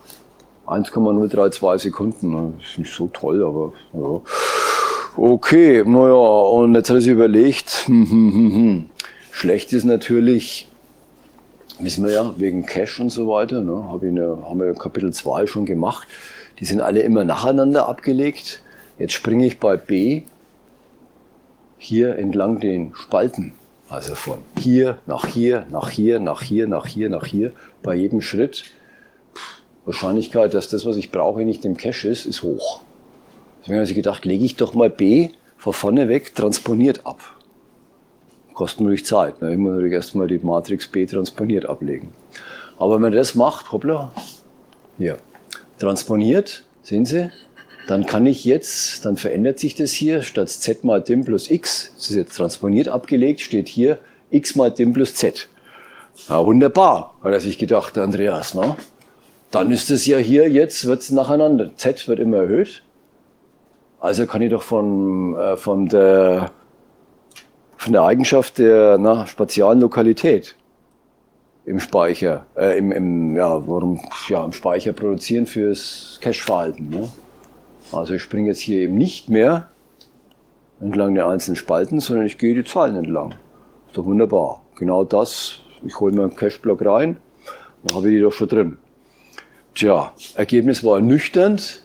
S1: 1,032 Sekunden, das ist nicht so toll, aber ja. Okay, naja, und jetzt hat er sich überlegt, schlecht ist natürlich, wissen wir ja, wegen Cache und so weiter, ne, haben wir Kapitel 2 schon gemacht, die sind alle immer nacheinander abgelegt. Jetzt springe ich bei B hier entlang den Spalten, also von hier, nach hier, nach hier, nach hier, nach hier, nach hier, bei jedem Schritt. Wahrscheinlichkeit, dass das, was ich brauche, nicht im Cache ist hoch. Deswegen habe ich gedacht, lege ich doch mal B von vorne weg transponiert ab. Kostet natürlich Zeit. Ne? Ich muss natürlich erstmal die Matrix B transponiert ablegen. Aber wenn man das macht, hoppla, hier, transponiert, sehen Sie, dann kann ich jetzt, dann verändert sich das hier, statt Z mal dim plus X, das ist jetzt transponiert abgelegt, steht hier X mal dim plus Z. Ja, wunderbar, hat er sich gedacht, der Andreas. Ne? Dann ist es ja hier, jetzt wird es nacheinander. Z wird immer erhöht. Also kann ich doch von der Eigenschaft der spatialen Lokalität im Speicher, im Speicher produzieren fürs Cache-Verhalten. Ne? Also ich springe jetzt hier eben nicht mehr entlang der einzelnen Spalten, sondern ich gehe die Zahlen entlang. Ist doch wunderbar. Genau das, ich hole mir einen Cache-Block rein, dann habe ich die doch schon drin. Tja, Ergebnis war ernüchternd.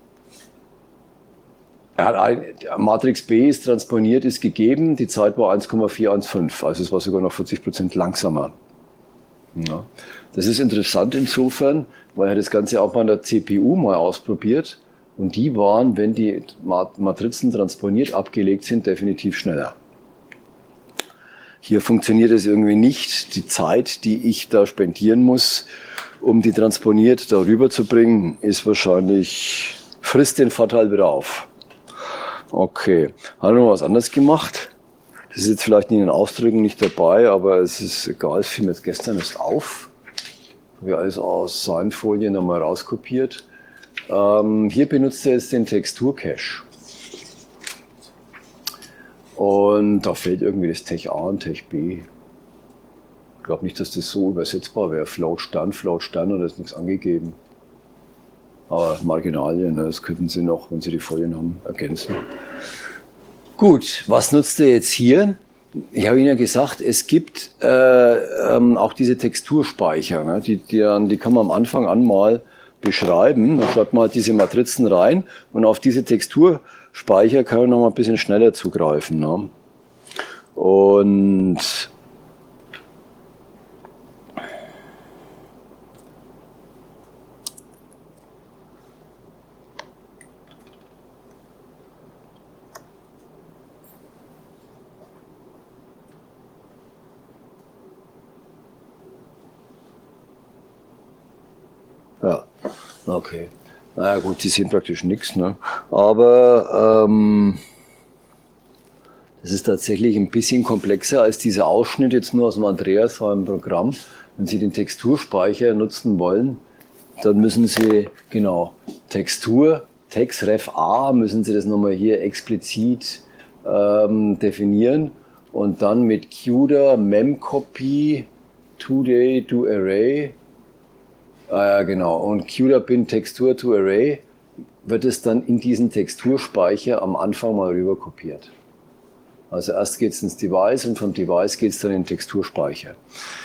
S1: Matrix B ist transponiert, ist gegeben, die Zeit war 1,415, also es war sogar noch 40% langsamer. Ja. Das ist interessant insofern, weil er das Ganze auch mal an der CPU mal ausprobiert und die waren, wenn die Matrizen transponiert abgelegt sind, definitiv schneller. Hier funktioniert es irgendwie nicht. Die Zeit, die ich da spendieren muss, um die transponiert darüber zu bringen, ist wahrscheinlich, frisst den Vorteil wieder auf. Okay, hat er noch was anderes gemacht? Das ist jetzt vielleicht in den Ausdrücken nicht dabei, aber es ist egal, es fiel mir jetzt gestern erst auf. Habe ich alles aus Seinfolien nochmal rauskopiert. Hier benutzt er jetzt den Texturcache. Und da fehlt irgendwie das Tech A und Tech B. Ich glaube nicht, dass das so übersetzbar wäre. Float Stand, und da ist nichts angegeben. Aber Marginalien, das könnten Sie noch, wenn Sie die Folien haben, ergänzen. Gut, was nutzt er jetzt hier? Ich habe Ihnen ja gesagt, es gibt auch diese Texturspeicher. Ne? Die kann man am Anfang an mal beschreiben. Da schreibt man halt diese Matrizen rein und auf diese Texturspeicher kann man noch mal ein bisschen schneller zugreifen. Ne? Und Okay. Naja gut, die sehen praktisch nichts, ne? Aber das ist tatsächlich ein bisschen komplexer als dieser Ausschnitt jetzt nur aus dem Andreas seinem Programm. Wenn Sie den Texturspeicher nutzen wollen, dann müssen Sie, genau, Textur, Texref A, müssen Sie das nochmal hier explizit definieren und dann mit CUDA memcopy today to array, genau, und CUDA bin Textur to array wird es dann in diesen Texturspeicher am Anfang mal rüber kopiert. Also erst geht es ins Device und vom Device geht es dann in den Texturspeicher.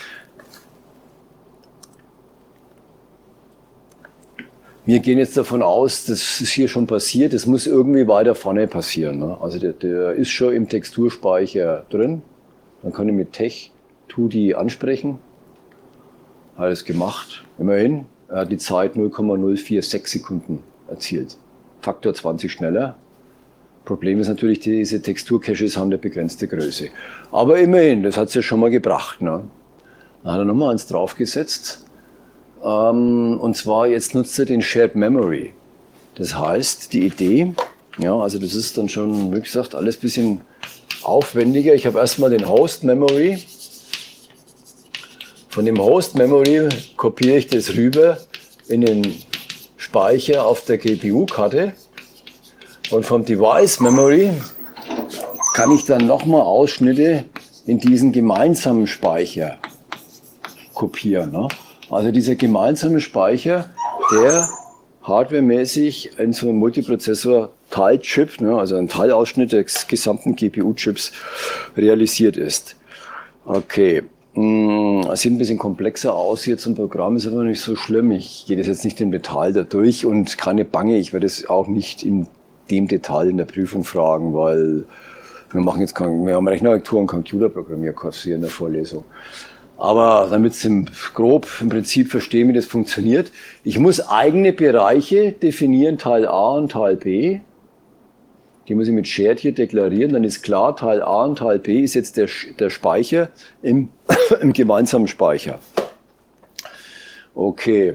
S1: Wir gehen jetzt davon aus, das ist hier schon passiert, das muss irgendwie weiter vorne passieren. Ne? Also der ist schon im Texturspeicher drin. Dann kann ich mit Tech 2D ansprechen. Hat es gemacht. Immerhin, er hat die Zeit 0,046 Sekunden erzielt. Faktor 20 schneller. Problem ist natürlich, diese Texturcaches haben eine begrenzte Größe. Aber immerhin, das hat es ja schon mal gebracht. Ne? Dann hat er nochmal eins draufgesetzt. Und zwar jetzt nutzt er den Shared Memory. Das heißt, die Idee, ja, also das ist dann schon, wie gesagt, alles ein bisschen aufwendiger. Ich habe erstmal den Host Memory. Von dem Host Memory kopiere ich das rüber in den Speicher auf der GPU-Karte. Und vom Device Memory kann ich dann nochmal Ausschnitte in diesen gemeinsamen Speicher kopieren. Ne? Also dieser gemeinsame Speicher, der hardwaremäßig in so einem Multiprozessor-Teilchip, ne, also ein Teilausschnitt des gesamten GPU-Chips realisiert ist. Okay, es sieht ein bisschen komplexer aus hier zum Programm, ist aber nicht so schlimm. Ich gehe das jetzt nicht im Detail da durch und keine Bange, ich werde es auch nicht in dem Detail in der Prüfung fragen, weil wir haben Rechnerarchitektur und Computerprogrammierkurs hier in der Vorlesung. Aber damit Sie grob im Prinzip verstehen, wie das funktioniert. Ich muss eigene Bereiche definieren, Teil A und Teil B. Die muss ich mit Shared hier deklarieren. Dann ist klar, Teil A und Teil B ist jetzt der Speicher im gemeinsamen Speicher. Okay.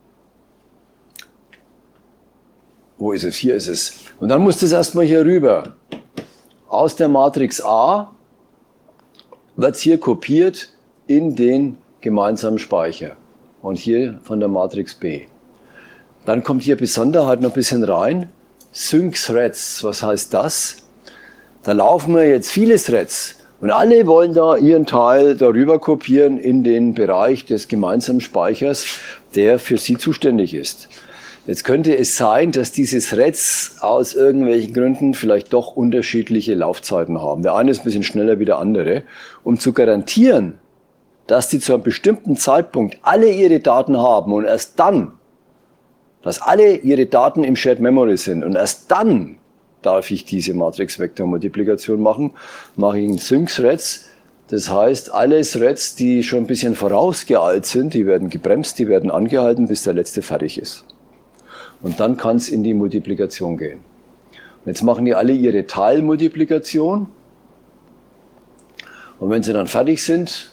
S1: Wo ist es? Hier ist es. Und dann muss das erstmal hier rüber. Aus der Matrix A wird es hier kopiert in den gemeinsamen Speicher und hier von der Matrix B. Dann kommt hier Besonderheit noch ein bisschen rein. Sync Threads, was heißt das? Da laufen wir jetzt viele Threads und alle wollen da ihren Teil darüber kopieren in den Bereich des gemeinsamen Speichers, der für sie zuständig ist. Jetzt könnte es sein, dass diese Threads aus irgendwelchen Gründen vielleicht doch unterschiedliche Laufzeiten haben. Der eine ist ein bisschen schneller wie der andere. Um zu garantieren, dass die zu einem bestimmten Zeitpunkt alle ihre Daten haben und erst dann, dass alle ihre Daten im Shared Memory sind und erst dann darf ich diese Matrix-Vektor-Multiplikation machen, mache ich einen Sync-Threads. Das heißt, alle Threads, die schon ein bisschen vorausgeeilt sind, die werden gebremst, die werden angehalten, bis der letzte fertig ist. Und dann kann es in die Multiplikation gehen. Und jetzt machen die alle ihre Teilmultiplikation. Und wenn sie dann fertig sind,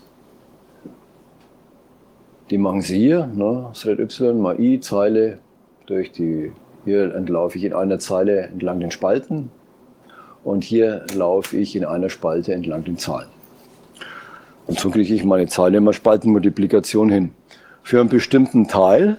S1: die machen sie hier, ne, Thread Y mal I, Zeile durch die, hier entlaufe ich in einer Zeile entlang den Spalten und hier laufe ich in einer Spalte entlang den Zahlen. Und so kriege ich meine Zeile immer Spaltenmultiplikation hin. Für einen bestimmten Teil,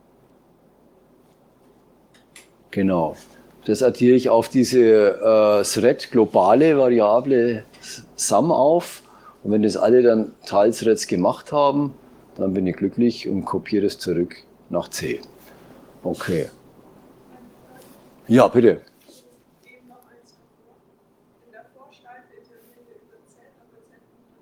S1: genau, das addiere ich auf diese Thread globale Variable Sum auf und wenn das alle dann Teilthreads gemacht haben, dann bin ich glücklich und kopiere es zurück nach C. Okay. Ja, bitte.
S3: Eben noch eins davor. In der Vorschleife iterieren wir über Z, aber Z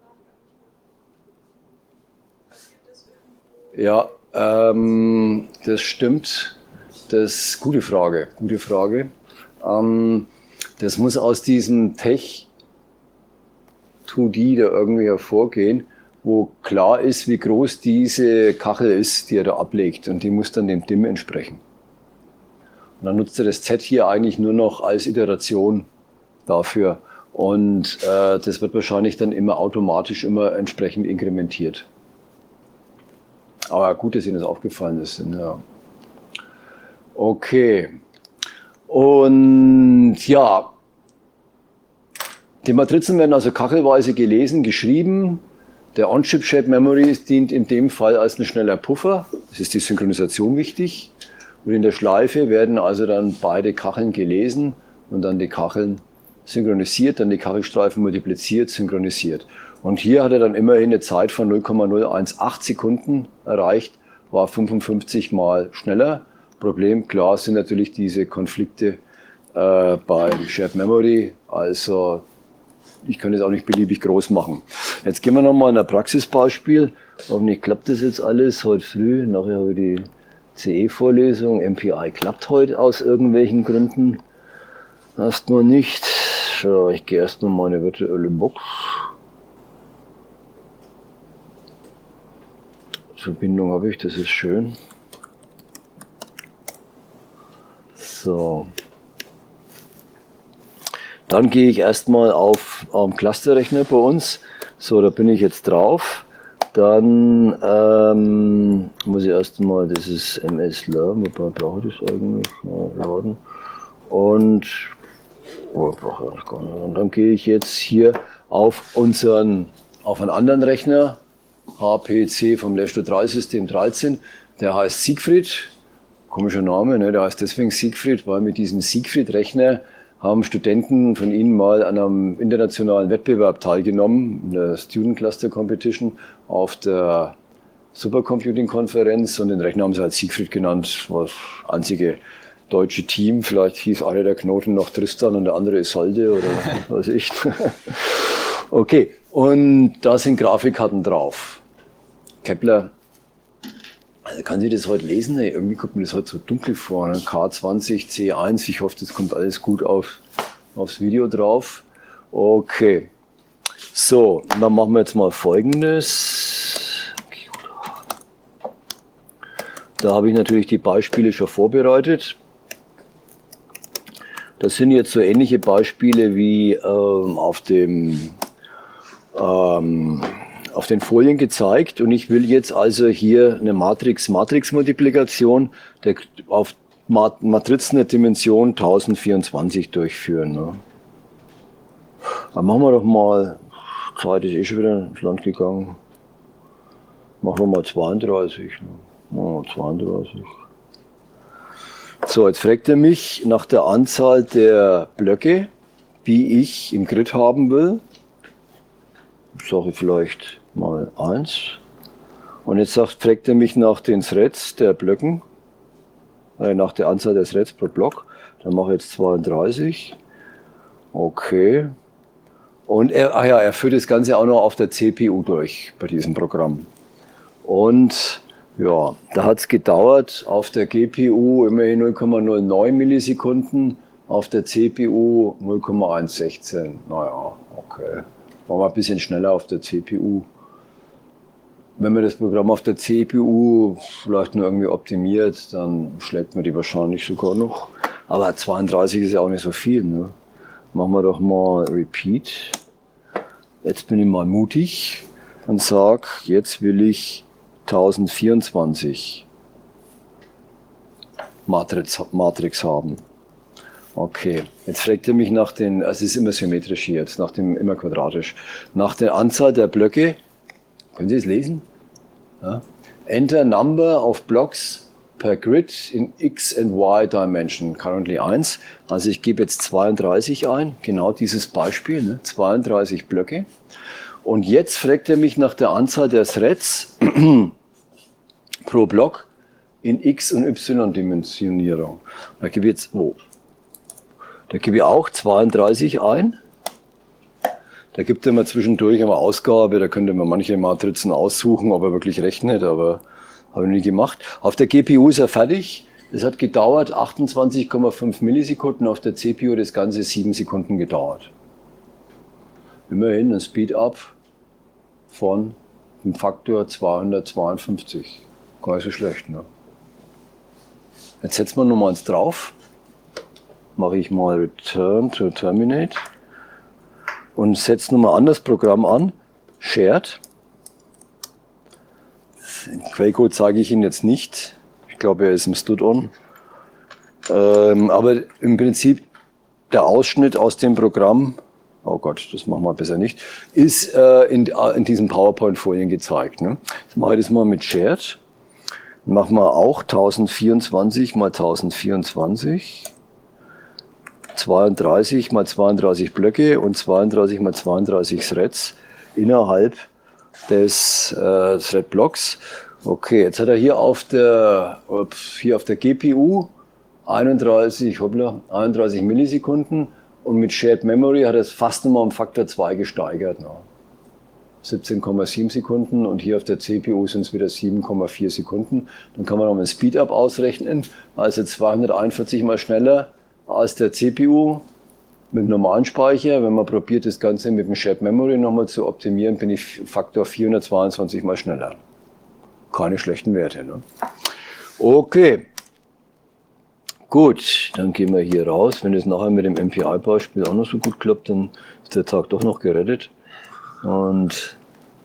S3: kommt danach gar nicht mehr.
S1: Ja, das stimmt. Das ist gute Frage. Gute Frage. Das muss aus diesem Tech 2D da irgendwie hervorgehen, wo klar ist, wie groß diese Kachel ist, die er da ablegt. Und die muss dann dem DIM entsprechen. Und dann nutzt er das Z hier eigentlich nur noch als Iteration dafür. Und das wird wahrscheinlich dann immer automatisch immer entsprechend inkrementiert. Aber gut, dass Ihnen das aufgefallen ist. Ja. Okay. Und ja, die Matrizen werden also kachelweise gelesen, geschrieben. Der On-Chip-Shared-Memory dient in dem Fall als ein schneller Puffer. Das ist die Synchronisation wichtig. Und in der Schleife werden also dann beide Kacheln gelesen und dann die Kacheln synchronisiert, dann die Kachelstreifen multipliziert, synchronisiert. Und hier hat er dann immerhin eine Zeit von 0,018 Sekunden erreicht, war 55 Mal schneller. Problem, klar, sind natürlich diese Konflikte beim Shared Memory. Also ich kann das auch nicht beliebig groß machen. Jetzt gehen wir nochmal in ein Praxisbeispiel. Hoffentlich klappt das jetzt alles heute früh. Nachher habe ich die CE-Vorlesung. MPI klappt heute aus irgendwelchen Gründen erstmal nicht. So, ich gehe erstmal meine virtuelle Box. Verbindung habe ich, das ist schön. So. Dann gehe ich erstmal auf Clusterrechner bei uns. So, da bin ich jetzt drauf. Dann muss ich erstmal dieses MS Learn, wobei brauche ich das eigentlich? Ja, laden. Und brauche ich gar nicht. Und dann gehe ich jetzt hier auf einen anderen Rechner, HPC vom Lehrstuhl 3 System 13. Der heißt Siegfried. Komischer Name, ne? Der heißt deswegen Siegfried, weil mit diesem Siegfried-Rechner haben Studenten von Ihnen mal an einem internationalen Wettbewerb teilgenommen, in der Student Cluster Competition auf der Supercomputing-Konferenz, und den Rechner haben sie halt Siegfried genannt, war das einzige deutsche Team. Vielleicht hieß einer der Knoten noch Tristan und der andere Isolde oder was weiß ich. Okay, und da sind Grafikkarten drauf. Kepler. Also kann sie das heute lesen? Nee, irgendwie kommt mir das heute so dunkel vor. Ne? K20, C1, ich hoffe, das kommt alles gut aufs Video drauf. Okay, so, dann machen wir jetzt mal Folgendes. Da habe ich natürlich die Beispiele schon vorbereitet. Das sind jetzt so ähnliche Beispiele wie auf den Folien gezeigt, und ich will jetzt also hier eine Matrix-Multiplikation auf Matrizen der Dimension 1024 durchführen. Ne? Dann machen wir doch mal, Zeit ist eh schon wieder ins Land gegangen, machen wir mal 32. Ne? Machen wir 32. So, jetzt fragt er mich nach der Anzahl der Blöcke, die ich im Grid haben will. Sage ich vielleicht mal 1. Und jetzt fragt er mich nach den Threads der Blöcken, nach der Anzahl der Threads pro Block. Dann mache ich jetzt 32. Okay. Und er führt das Ganze auch noch auf der CPU durch bei diesem Programm. Und ja, da hat es gedauert auf der GPU immerhin 0,09 Millisekunden, auf der CPU 0,116. Naja, okay. Machen wir ein bisschen schneller auf der CPU. Wenn man das Programm auf der CPU vielleicht nur irgendwie optimiert, dann schlägt man die wahrscheinlich sogar noch. Aber 32 ist ja auch nicht so viel. Ne? Machen wir doch mal Repeat. Jetzt bin ich mal mutig und sage, jetzt will ich 1024 Matrix haben. Okay, jetzt fragt er mich nach den, also es ist immer symmetrisch hier jetzt, immer quadratisch, nach der Anzahl der Blöcke. Können Sie es lesen? Ja. Enter number of blocks per grid in X and Y dimension, currently 1. Also ich gebe jetzt 32 ein, genau dieses Beispiel, ne? 32 Blöcke. Und jetzt fragt er mich nach der Anzahl der Threads pro Block in X- und Y-Dimensionierung. Da gebe ich jetzt, da gebe ich auch 32 ein. Da gibt er mir zwischendurch eine Ausgabe, da könnte man manche Matrizen aussuchen, ob er wirklich rechnet, aber habe ich nie gemacht. Auf der GPU ist er fertig. Es hat gedauert 28,5 Millisekunden, auf der CPU das Ganze 7 Sekunden gedauert. Immerhin ein Speed-Up von einem Faktor 252. Gar nicht so schlecht, ne? Jetzt setzen wir nochmal eins drauf. Mache ich mal Return to Terminate und setze nochmal an das Programm an. Shared. Den Quellcode zeige ich Ihnen jetzt nicht. Ich glaube, er ist im Stud-On. Aber im Prinzip der Ausschnitt aus dem Programm, oh Gott, das machen wir besser nicht, ist in diesen PowerPoint-Folien gezeigt. Ne? Jetzt mache ich das mal mit Shared. Machen wir auch 1024 mal 1024, 32 mal 32 Blöcke und 32 mal 32 Threads innerhalb des Thread-Blocks. Okay, jetzt hat er hier auf der GPU 31 Millisekunden und mit Shared Memory hat er es fast nochmal um Faktor 2 gesteigert. 17,7 Sekunden und hier auf der CPU sind es wieder 7,4 Sekunden. Dann kann man noch mal ein Speedup ausrechnen, also 241 mal schneller als der CPU mit normalen Speicher. Wenn man probiert, das Ganze mit dem Shared Memory nochmal zu optimieren, bin ich Faktor 422 mal schneller. Keine schlechten Werte. Ne? Okay. Gut, dann gehen wir hier raus. Wenn es nachher mit dem MPI-Beispiel auch noch so gut klappt, dann ist der Tag doch noch gerettet. Und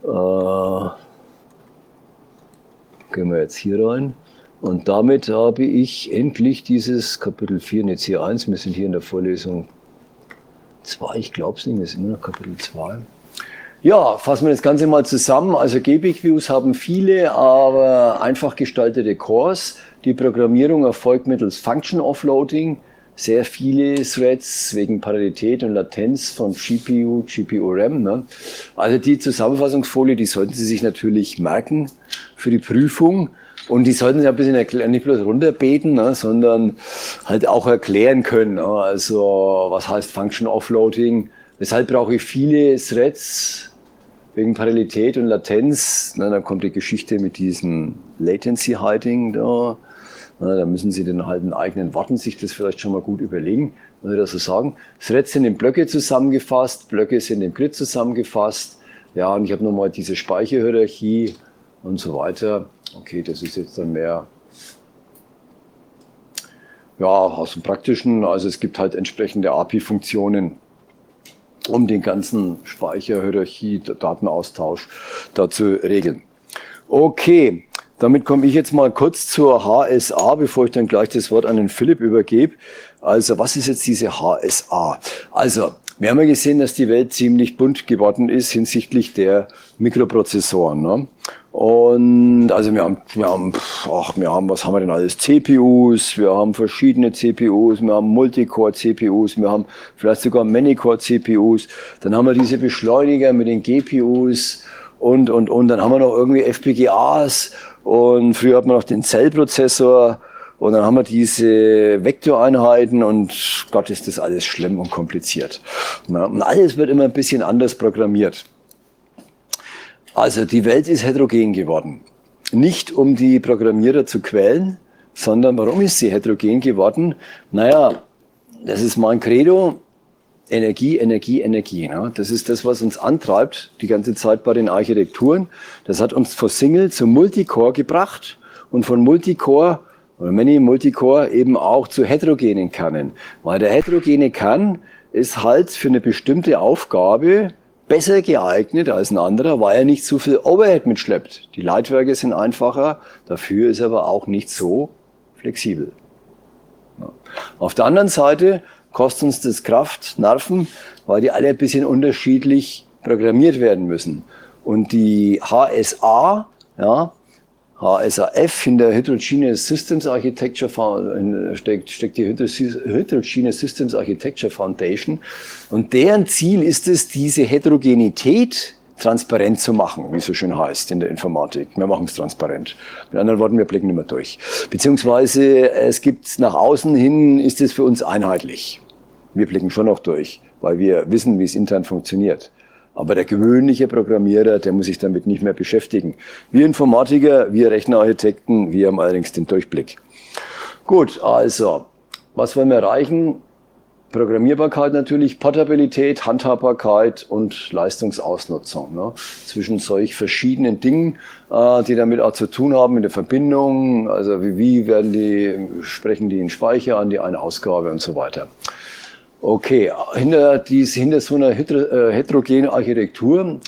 S1: gehen wir jetzt hier rein. Und damit habe ich endlich dieses Kapitel 4, jetzt hier 1, wir sind hier in der Vorlesung 2, ich glaube es nicht, wir sind immer noch Kapitel 2. Ja, fassen wir das Ganze mal zusammen. Also GPQs haben viele, aber einfach gestaltete Cores. Die Programmierung erfolgt mittels Function Offloading. Sehr viele Threads wegen Parallelität und Latenz von GPU, GPU-RAM. Ne? Also die Zusammenfassungsfolie, die sollten Sie sich natürlich merken für die Prüfung. Und die sollten Sie ein bisschen erklären, nicht bloß runterbeten, ne, sondern halt auch erklären können. Ne? Also was heißt Function Offloading? Weshalb brauche ich viele Threads? Wegen Parallelität und Latenz. Na, dann kommt die Geschichte mit diesem Latency Hiding da. Na, da müssen Sie dann halt in eigenen Worten sich das vielleicht schon mal gut überlegen, was Sie da so sagen. Threads sind in Blöcke zusammengefasst, Blöcke sind im Grid zusammengefasst. Ja, und ich habe nochmal diese Speicherhierarchie und so weiter. Okay, das ist jetzt dann mehr ja, aus dem Praktischen. Also es gibt halt entsprechende API-Funktionen, um den ganzen Speicherhierarchie, Datenaustausch da zu regeln. Okay, damit komme ich jetzt mal kurz zur HSA, bevor ich dann gleich das Wort an den Philipp übergebe. Also was ist jetzt diese HSA? Also wir haben ja gesehen, dass die Welt ziemlich bunt geworden ist hinsichtlich der Mikroprozessoren. Ne? Und also wir haben, was haben wir denn alles? CPUs, wir haben verschiedene CPUs, wir haben Multicore-CPUs, wir haben vielleicht sogar Many-Core-CPUs, dann haben wir diese Beschleuniger mit den GPUs und dann haben wir noch irgendwie FPGAs und früher hat man noch den Zellprozessor und dann haben wir diese Vektoreinheiten und Gott, ist das alles schlimm und kompliziert. Und alles wird immer ein bisschen anders programmiert. Also die Welt ist heterogen geworden. Nicht um die Programmierer zu quälen, sondern warum ist sie heterogen geworden? Naja, das ist mein Credo. Energie, Energie, Energie. Ne? Das ist das, was uns antreibt, die ganze Zeit bei den Architekturen. Das hat uns von Single zu Multicore gebracht und von Multicore oder Many-Multicore eben auch zu heterogenen Kernen. Weil der heterogene Kern ist halt für eine bestimmte Aufgabe besser geeignet als ein anderer, weil er nicht so viel Overhead mitschleppt. Die Leitwerke sind einfacher, dafür ist er aber auch nicht so flexibel. Ja. Auf der anderen Seite kostet uns das Kraft, Nerven, weil die alle ein bisschen unterschiedlich programmiert werden müssen. Und die HSA, ja, HSAF in der Heterogeneous Systems Architecture steckt die Heterogeneous Systems Architecture Foundation. Und deren Ziel ist es, diese Heterogenität transparent zu machen, wie es so schön heißt in der Informatik. Wir machen es transparent. Mit anderen Worten, wir blicken nicht mehr durch. Beziehungsweise es gibt nach außen hin, ist es für uns einheitlich. Wir blicken schon noch durch, weil wir wissen, wie es intern funktioniert. Aber der gewöhnliche Programmierer, der muss sich damit nicht mehr beschäftigen. Wir Informatiker, wir Rechnerarchitekten, wir haben allerdings den Durchblick. Gut, also, was wollen wir erreichen? Programmierbarkeit natürlich, Portabilität, Handhabbarkeit und Leistungsausnutzung. Ne? Zwischen solch verschiedenen Dingen, die damit auch zu tun haben in der Verbindung, also wie sprechen die in Speicher an, die eine Ausgabe und so weiter. Okay, hinter so einer heterogenen Architektur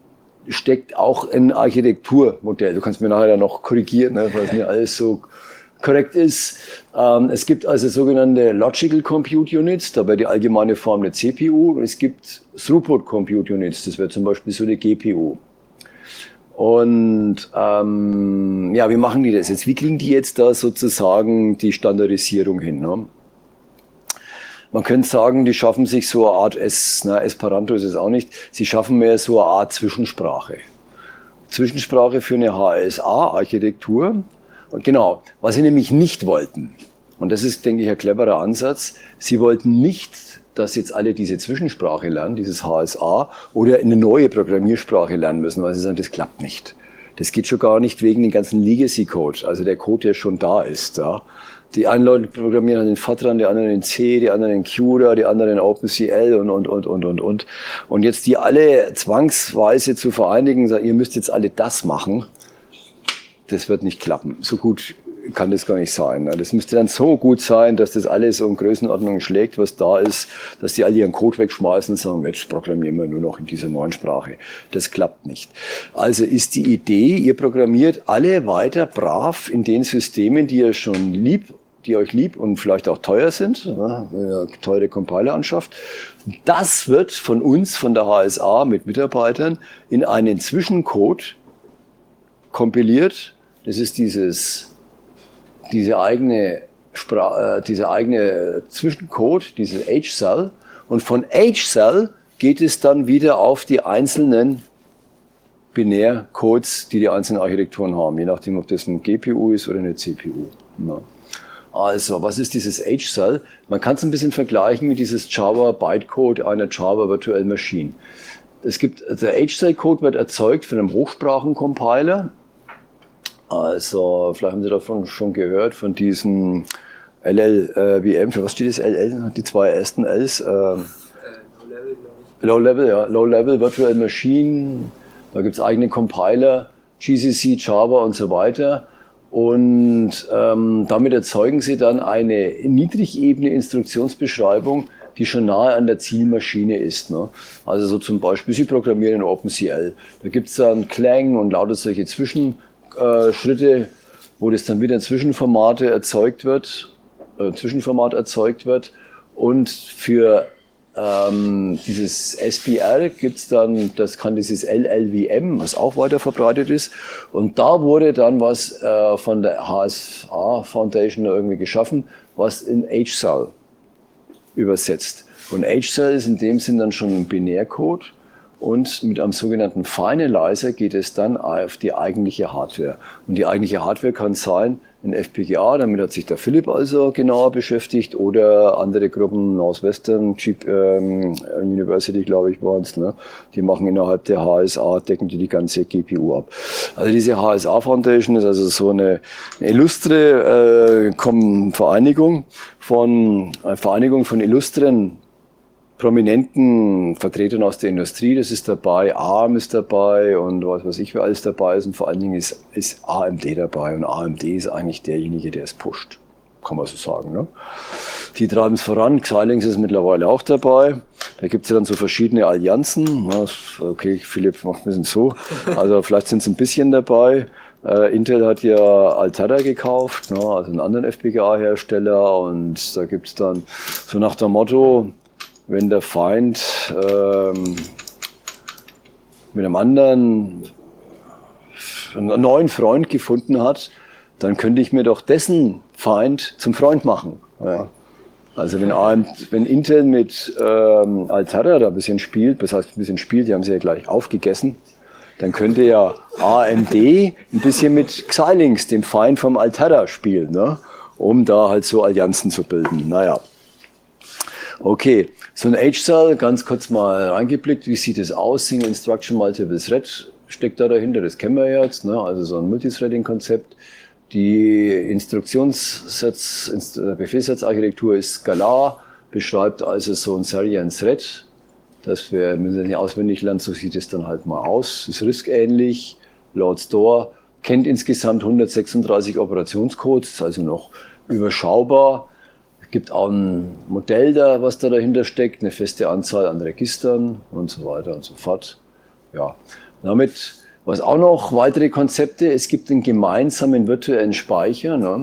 S1: steckt auch ein Architekturmodell. Du kannst mir nachher noch korrigieren, ne, weil es mir alles so korrekt ist. Es gibt also sogenannte Logical Compute Units, dabei die allgemeine Form der CPU. Es gibt Throughput Compute Units, das wäre zum Beispiel so eine GPU. Und ja, wie machen die das jetzt? Wie kriegen die jetzt da sozusagen die Standardisierung hin? Ne? Man könnte sagen, die schaffen sich so eine Art Esperanto ist es auch nicht, sie schaffen mehr so eine Art Zwischensprache. Zwischensprache für eine HSA-Architektur. Und genau, was sie nämlich nicht wollten, und das ist, denke ich, ein cleverer Ansatz, sie wollten nicht, dass jetzt alle diese Zwischensprache lernen, dieses HSA, oder eine neue Programmiersprache lernen müssen, weil sie sagen, das klappt nicht. Das geht schon gar nicht wegen dem ganzen Legacy-Code, also der Code, der schon da ist. Ja. Die einen Leute programmieren in Fortran, die anderen in C, die anderen in CUDA, die anderen in OpenCL und. Und jetzt die alle zwangsweise zu vereinigen, sagen, ihr müsst jetzt alle das machen, das wird nicht klappen. So gut kann das gar nicht sein. Das müsste dann so gut sein, dass das alles um Größenordnung schlägt, was da ist, dass die alle ihren Code wegschmeißen und sagen, jetzt programmieren wir nur noch in dieser neuen Sprache. Das klappt nicht. Also ist die Idee, ihr programmiert alle weiter brav in den Systemen, die euch lieb und vielleicht auch teuer sind, ja, wenn ihr teure Compiler anschafft. Das wird von uns, von der HSA mit Mitarbeitern in einen Zwischencode kompiliert. Das ist dieser eigene Zwischencode, diese H-Cell. Und von H-Cell geht es dann wieder auf die einzelnen Binärcodes, die die einzelnen Architekturen haben, je nachdem, ob das ein GPU ist oder eine CPU. Ja. Also, was ist dieses H-Cell? Man kann es ein bisschen vergleichen mit dieses Java Bytecode einer Java Virtual Machine. Der H-Cell-Code wird erzeugt von einem Hochsprachencompiler. Also, vielleicht haben Sie davon schon gehört, von diesem LLVM. Für was steht das LL? Die zwei ersten Ls? Low-Level, ja. Low-Level Virtual Machine. Da gibt es eigene Compiler, GCC, Java und so weiter. Und damit erzeugen Sie dann eine niedrigebene Instruktionsbeschreibung, die schon nahe an der Zielmaschine ist. Ne? Also so zum Beispiel, Sie programmieren in OpenCL. Da gibt es dann Clang und lauter solche Zwischenschritte, wo das dann wieder in Zwischenformat erzeugt wird. Und für dieses SPR gibt's dann, das kann dieses LLVM, was auch weiter verbreitet ist. Und da wurde dann was von der HSA Foundation irgendwie geschaffen, was in H-Cell übersetzt. Und H-Cell ist in dem Sinn dann schon ein Binärcode. Und mit einem sogenannten Finalizer geht es dann auf die eigentliche Hardware. Und die eigentliche Hardware kann sein ein FPGA, damit hat sich der Philipp also genauer beschäftigt, oder andere Gruppen, Northwestern University, glaube ich, waren es, ne? Die machen innerhalb der HSA, decken die ganze GPU ab. Also diese HSA Foundation ist also so eine illustre Vereinigung von illustren prominenten Vertretern aus der Industrie. Das ist dabei, ARM ist dabei und was weiß ich, wer alles dabei ist. Und vor allen Dingen ist AMD dabei. Und AMD ist eigentlich derjenige, der es pusht. Kann man so sagen. Ne? Die treiben es voran. Xilinx ist mittlerweile auch dabei. Da gibt es ja dann so verschiedene Allianzen. Okay, Philipp macht ein bisschen so. Also vielleicht sind es ein bisschen dabei. Intel hat ja Altera gekauft, ne? Also einen anderen FPGA-Hersteller. Und da gibt es dann so nach dem Motto, wenn der Feind mit einem anderen einen neuen Freund gefunden hat, dann könnte ich mir doch dessen Feind zum Freund machen. Ja. Also wenn Intel mit Altera da ein bisschen spielt, das heißt ein bisschen spielt, die haben sie ja gleich aufgegessen, dann könnte ja AMD ein bisschen mit Xilinx, dem Feind vom Altera, spielen, ne? Um da halt so Allianzen zu bilden. Naja. Okay, so ein H-Cell, ganz kurz mal reingeblickt, wie sieht es aus? Single Instruction Multiple Thread steckt da dahinter, das kennen wir jetzt, ne? Also so ein Multithreading-Konzept. Die Befehlssatzarchitektur ist Scalar, beschreibt also so ein Serial Thread. Das müssen wir nicht auswendig lernen, so sieht es dann halt mal aus. Ist RISC-ähnlich, Load Store, kennt insgesamt 136 Operationscodes, ist also noch überschaubar. Es gibt auch ein Modell da, was da dahinter steckt, eine feste Anzahl an Registern und so weiter und so fort. Ja, damit, was auch noch weitere Konzepte, es gibt einen gemeinsamen virtuellen Speicher, ne?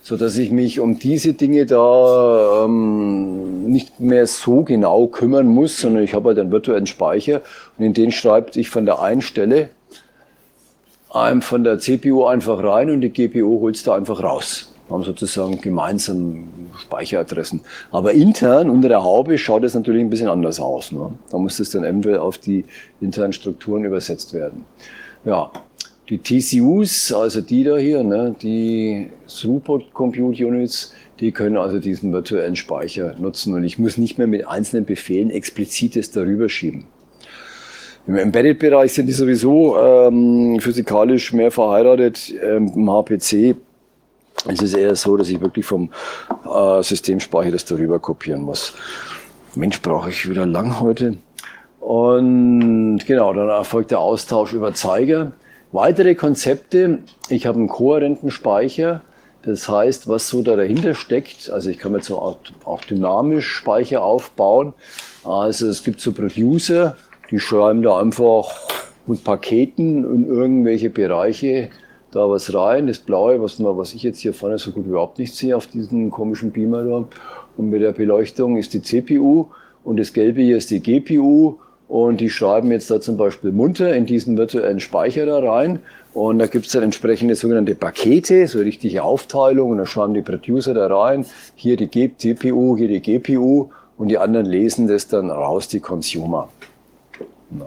S1: sodass ich mich um diese Dinge da nicht mehr so genau kümmern muss, sondern ich habe halt einen virtuellen Speicher und in den schreibt ich von der einen Stelle von der CPU einfach rein und die GPU holt es da einfach raus. Wir haben sozusagen gemeinsam Speicheradressen. Aber intern unter der Haube schaut es natürlich ein bisschen anders aus. Ne? Da muss es dann eventuell auf die internen Strukturen übersetzt werden. Ja, die TCUs, also die da hier, ne, die Throughput Compute Units, die können also diesen virtuellen Speicher nutzen und ich muss nicht mehr mit einzelnen Befehlen explizites darüber schieben. Im Embedded-Bereich sind die sowieso physikalisch mehr verheiratet. Im HPC ist es eher so, dass ich wirklich vom Systemspeicher das darüber kopieren muss. Mensch, brauche ich wieder lang heute. Und genau, dann erfolgt der Austausch über Zeiger. Weitere Konzepte, ich habe einen kohärenten Speicher, das heißt, was so da dahinter steckt, also ich kann mir so auch dynamisch Speicher aufbauen. Also es gibt so Producer, die schreiben da einfach mit Paketen in irgendwelche Bereiche da was rein. Das Blaue, was ich jetzt hier vorne so gut überhaupt nicht sehe auf diesem komischen Beamer da. Und mit der Beleuchtung ist die CPU und das Gelbe hier ist die GPU. Und die schreiben jetzt da zum Beispiel munter in diesen virtuellen Speicher da rein. Und da gibt es dann entsprechende sogenannte Pakete, so richtige Aufteilung. Und da schreiben die Producer da rein. Hier die CPU, hier die GPU. Und die anderen lesen das dann raus, die Consumer. Ja.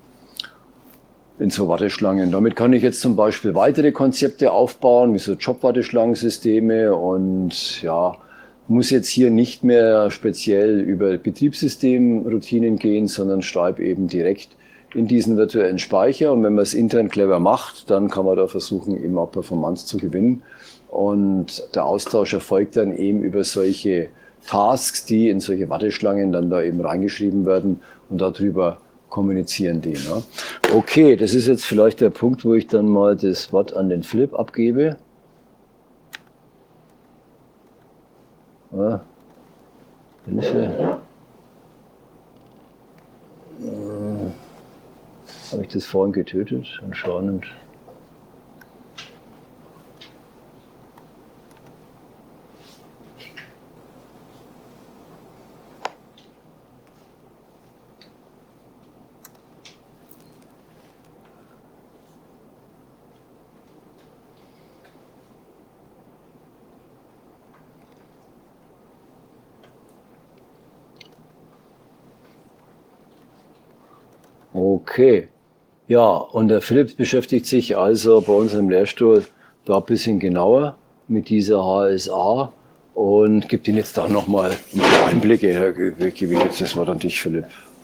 S1: In so Warteschlangen. Damit kann ich jetzt zum Beispiel weitere Konzepte aufbauen, wie so Job-Warteschlangensysteme und ja, muss jetzt hier nicht mehr speziell über Betriebssystemroutinen gehen, sondern schreibe eben direkt in diesen virtuellen Speicher. Und wenn man es intern clever macht, dann kann man da versuchen, eben auch Performance zu gewinnen. Und der Austausch erfolgt dann eben über solche Tasks, die in solche Warteschlangen dann da eben reingeschrieben werden und darüber kommunizieren die. Ne? Okay, das ist jetzt vielleicht der Punkt, wo ich dann mal das Wort an den Philipp abgebe. Ja. Habe ich das vorhin getötet? Anscheinend. Okay. Ja, und der Philipp beschäftigt sich also bei uns im Lehrstuhl da ein bisschen genauer mit dieser HSA und gibt Ihnen jetzt da nochmal ein paar Einblicke. Ich gebe jetzt das Wort an dich, Philipp.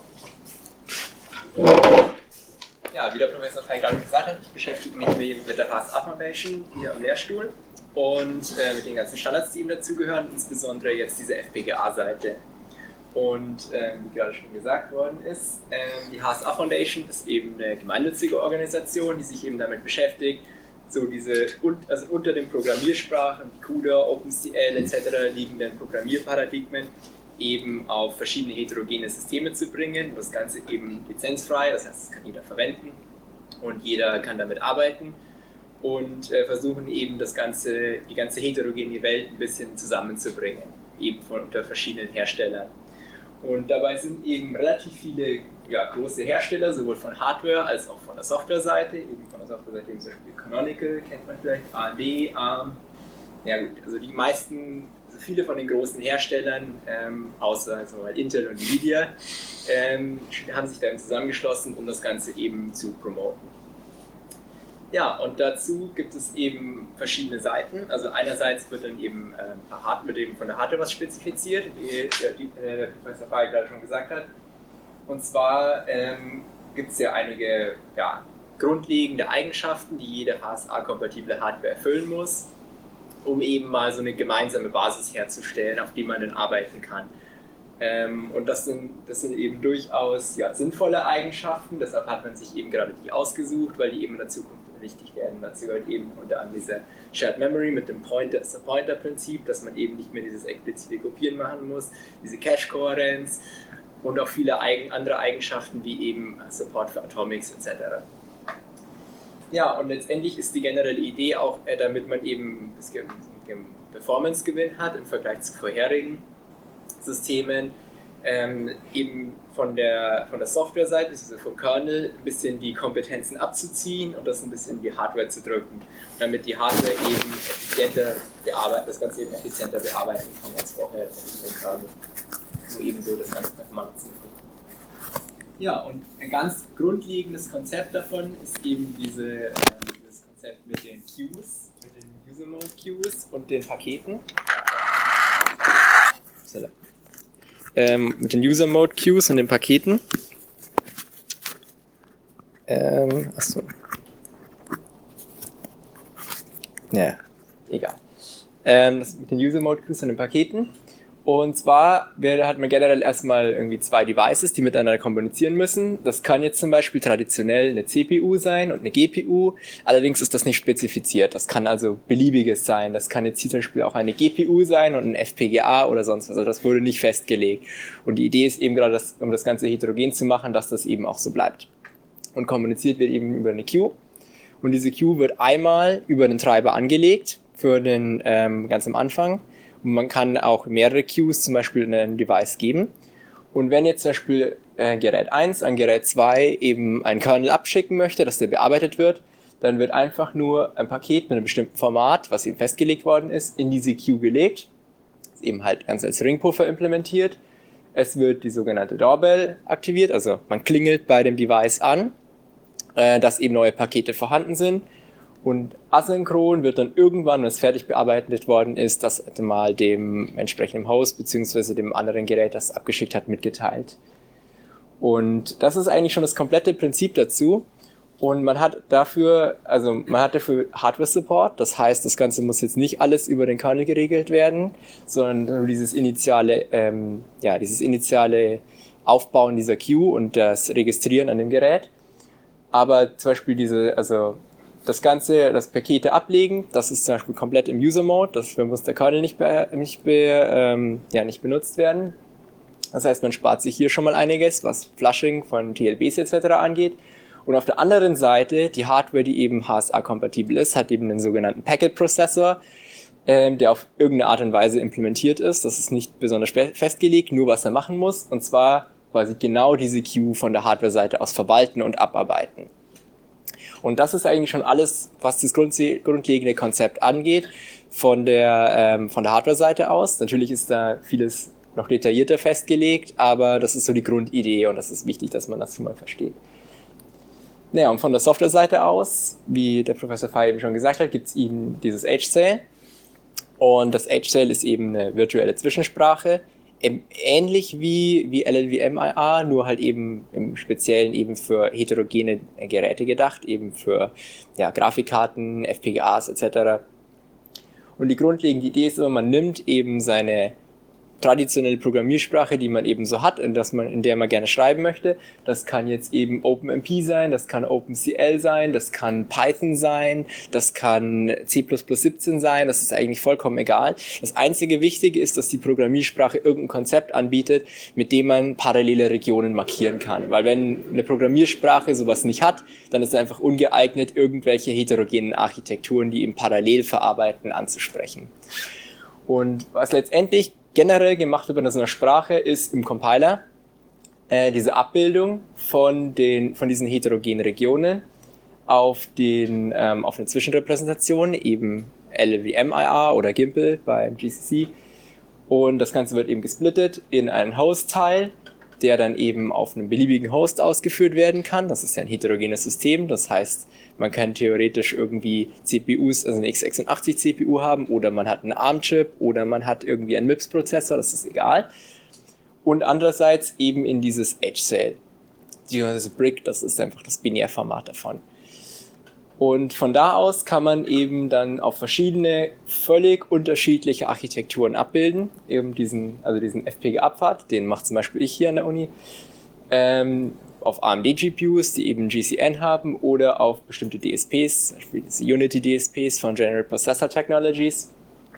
S4: Ja, wie der Professor Fein gerade gesagt hat, ich beschäftige mich mit der HSA Foundation hier am Lehrstuhl und mit den ganzen Standards, die ihm dazugehören, insbesondere jetzt diese FPGA-Seite. Und wie gerade schon gesagt worden ist, die HSA Foundation ist eben eine gemeinnützige Organisation, die sich eben damit beschäftigt, so diese also unter den Programmiersprachen, CUDA, OpenCL etc. liegenden Programmierparadigmen eben auf verschiedene heterogene Systeme zu bringen. Das Ganze eben lizenzfrei, das heißt, es kann jeder verwenden und jeder kann damit arbeiten und versuchen eben die ganze heterogene Welt ein bisschen zusammenzubringen, eben unter verschiedenen Herstellern. Und dabei sind eben relativ viele große Hersteller, sowohl von Hardware als auch von der Softwareseite. Eben von der Softwareseite zum Beispiel Canonical, kennt man vielleicht, AMD, ARM. Ja gut, also viele von den großen Herstellern, außer also Intel und Nvidia, haben sich dann zusammengeschlossen, um das Ganze eben zu promoten. Ja, und dazu gibt es eben verschiedene Seiten. Also einerseits wird dann eben, von der Hardware was spezifiziert, wie der Professor Feig gerade schon gesagt hat. Und zwar gibt es ja einige grundlegende Eigenschaften, die jede HSA-kompatible Hardware erfüllen muss, um eben mal so eine gemeinsame Basis herzustellen, auf die man dann arbeiten kann. Und das sind eben durchaus sinnvolle Eigenschaften, deshalb hat man sich eben gerade die ausgesucht, weil die eben in der Zukunft wichtig werden. Dazu gehört eben unter anderem diese Shared Memory mit dem Pointer-Prinzip, dass man eben nicht mehr dieses explizite Kopieren machen muss, diese Cache-Kohärenz und auch viele andere Eigenschaften wie eben Support für Atomics etc. Ja, und letztendlich ist die generelle Idee auch, damit man eben Performance-Gewinn hat im Vergleich zu vorherigen Systemen. Eben von der Software-Seite, also vom Kernel, ein bisschen die Kompetenzen abzuziehen und das ein bisschen in die Hardware zu drücken, damit die Hardware eben das Ganze eben effizienter bearbeiten kann als vorher im Kernel, wo eben so das Ganze Performance ist. Ja, und ein ganz grundlegendes Konzept davon ist eben dieses Konzept mit den Queues, mit den User-Mode Queues und den Paketen. Mit den User-Mode-Queues und den Paketen. Achso. Ja, egal. Das mit den User-Mode-Queues und den Paketen. Und zwar hat man generell erstmal irgendwie zwei Devices, die miteinander kommunizieren müssen. Das kann jetzt zum Beispiel traditionell eine CPU sein und eine GPU. Allerdings ist das nicht spezifiziert. Das kann also beliebiges sein. Das kann jetzt zum Beispiel auch eine GPU sein und ein FPGA oder sonst was. Also das wurde nicht festgelegt. Und die Idee ist eben gerade, um das Ganze heterogen zu machen, dass das eben auch so bleibt. Und kommuniziert wird eben über eine Queue. Und diese Queue wird einmal über den Treiber angelegt für den ganz am Anfang. Und man kann auch mehrere Queues zum Beispiel in ein Device geben. Und wenn jetzt zum Beispiel Gerät 1 an Gerät 2 eben einen Kernel abschicken möchte, dass der bearbeitet wird, dann wird einfach nur ein Paket mit einem bestimmten Format, was eben festgelegt worden ist, in diese Queue gelegt. Ist eben halt ganz als Ringpuffer implementiert. Es wird die sogenannte Doorbell aktiviert, also man klingelt bei dem Device an, dass eben neue Pakete vorhanden sind. Und asynchron wird dann irgendwann, wenn es fertig bearbeitet worden ist, das mal dem entsprechenden Host bzw. dem anderen Gerät, das abgeschickt hat, mitgeteilt. Und das ist eigentlich schon das komplette Prinzip dazu. Und man hat dafür Hardware-Support. Das heißt, das Ganze muss jetzt nicht alles über den Kernel geregelt werden, sondern nur dieses initiale Aufbauen dieser Queue und das Registrieren an dem Gerät. Aber zum Beispiel das Pakete ablegen, das ist zum Beispiel komplett im User-Mode, dafür muss der Kernel nicht benutzt werden. Das heißt, man spart sich hier schon mal einiges, was Flushing von TLBs etc. angeht. Und auf der anderen Seite, die Hardware, die eben HSA-kompatibel ist, hat eben einen sogenannten Packet-Prozessor, der auf irgendeine Art und Weise implementiert ist. Das ist nicht besonders festgelegt, nur was er machen muss. Und zwar quasi genau diese Queue von der Hardware-Seite aus verwalten und abarbeiten. Und das ist eigentlich schon alles, was das grundlegende Konzept angeht, von der Hardware-Seite aus. Natürlich ist da vieles noch detaillierter festgelegt, aber das ist so die Grundidee und das ist wichtig, dass man das schon mal versteht. Naja, und von der Software-Seite aus, wie der Professor Fay eben schon gesagt hat, gibt es eben dieses HCL. Und das HCL ist eben eine virtuelle Zwischensprache, ähnlich wie LLVM-IA, nur halt eben im Speziellen eben für heterogene Geräte gedacht, eben für Grafikkarten, FPGAs etc. Und die grundlegende Idee ist immer, man nimmt eben seine traditionelle Programmiersprache, die man eben so hat, in der man gerne schreiben möchte. Das kann jetzt eben OpenMP sein, das kann OpenCL sein, das kann Python sein, das kann C++17 sein, das ist eigentlich vollkommen egal. Das einzige Wichtige ist, dass die Programmiersprache irgendein Konzept anbietet, mit dem man parallele Regionen markieren kann. Weil wenn eine Programmiersprache sowas nicht hat, dann ist es einfach ungeeignet, irgendwelche heterogenen Architekturen, die eben parallel verarbeiten, anzusprechen. Und was letztendlich generell gemacht wird bei so einer Sprache ist im Compiler diese Abbildung von diesen heterogenen Regionen auf eine Zwischenrepräsentation, eben LLVM-IA oder Gimpel beim GCC. Und das Ganze wird eben gesplittet in einen Host-Teil, der dann eben auf einem beliebigen Host ausgeführt werden kann. Das ist ja ein heterogenes System, das heißt, man kann theoretisch irgendwie CPUs, also eine x86-CPU haben oder man hat einen ARM-Chip oder man hat irgendwie einen MIPS-Prozessor, das ist egal. Und andererseits eben in dieses HCL. Dieses Brick, das ist einfach das Binärformat davon. Und von da aus kann man eben dann auf verschiedene, völlig unterschiedliche Architekturen abbilden. Eben diesen FPGA-Pfad, den macht zum Beispiel ich hier an der Uni. Auf AMD-GPUs, die eben GCN haben, oder auf bestimmte DSPs, zum Beispiel diese Unity-DSPs von General Processor Technologies.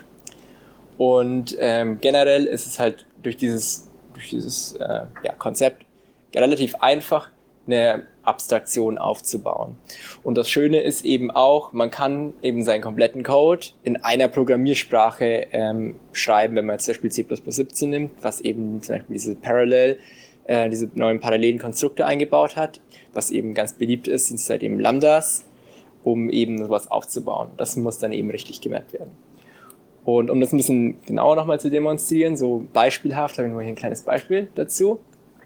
S4: Und generell ist es halt durch dieses Konzept relativ einfach, eine Abstraktion aufzubauen. Und das Schöne ist eben auch, man kann eben seinen kompletten Code in einer Programmiersprache schreiben, wenn man jetzt zum Beispiel C++17 nimmt, was eben zum Beispiel diese neuen parallelen Konstrukte eingebaut hat, was eben ganz beliebt ist, sind halt eben Lambdas, um eben sowas aufzubauen. Das muss dann eben richtig gemappt werden. Und um das ein bisschen genauer nochmal zu demonstrieren, so beispielhaft, habe ich noch hier ein kleines Beispiel dazu.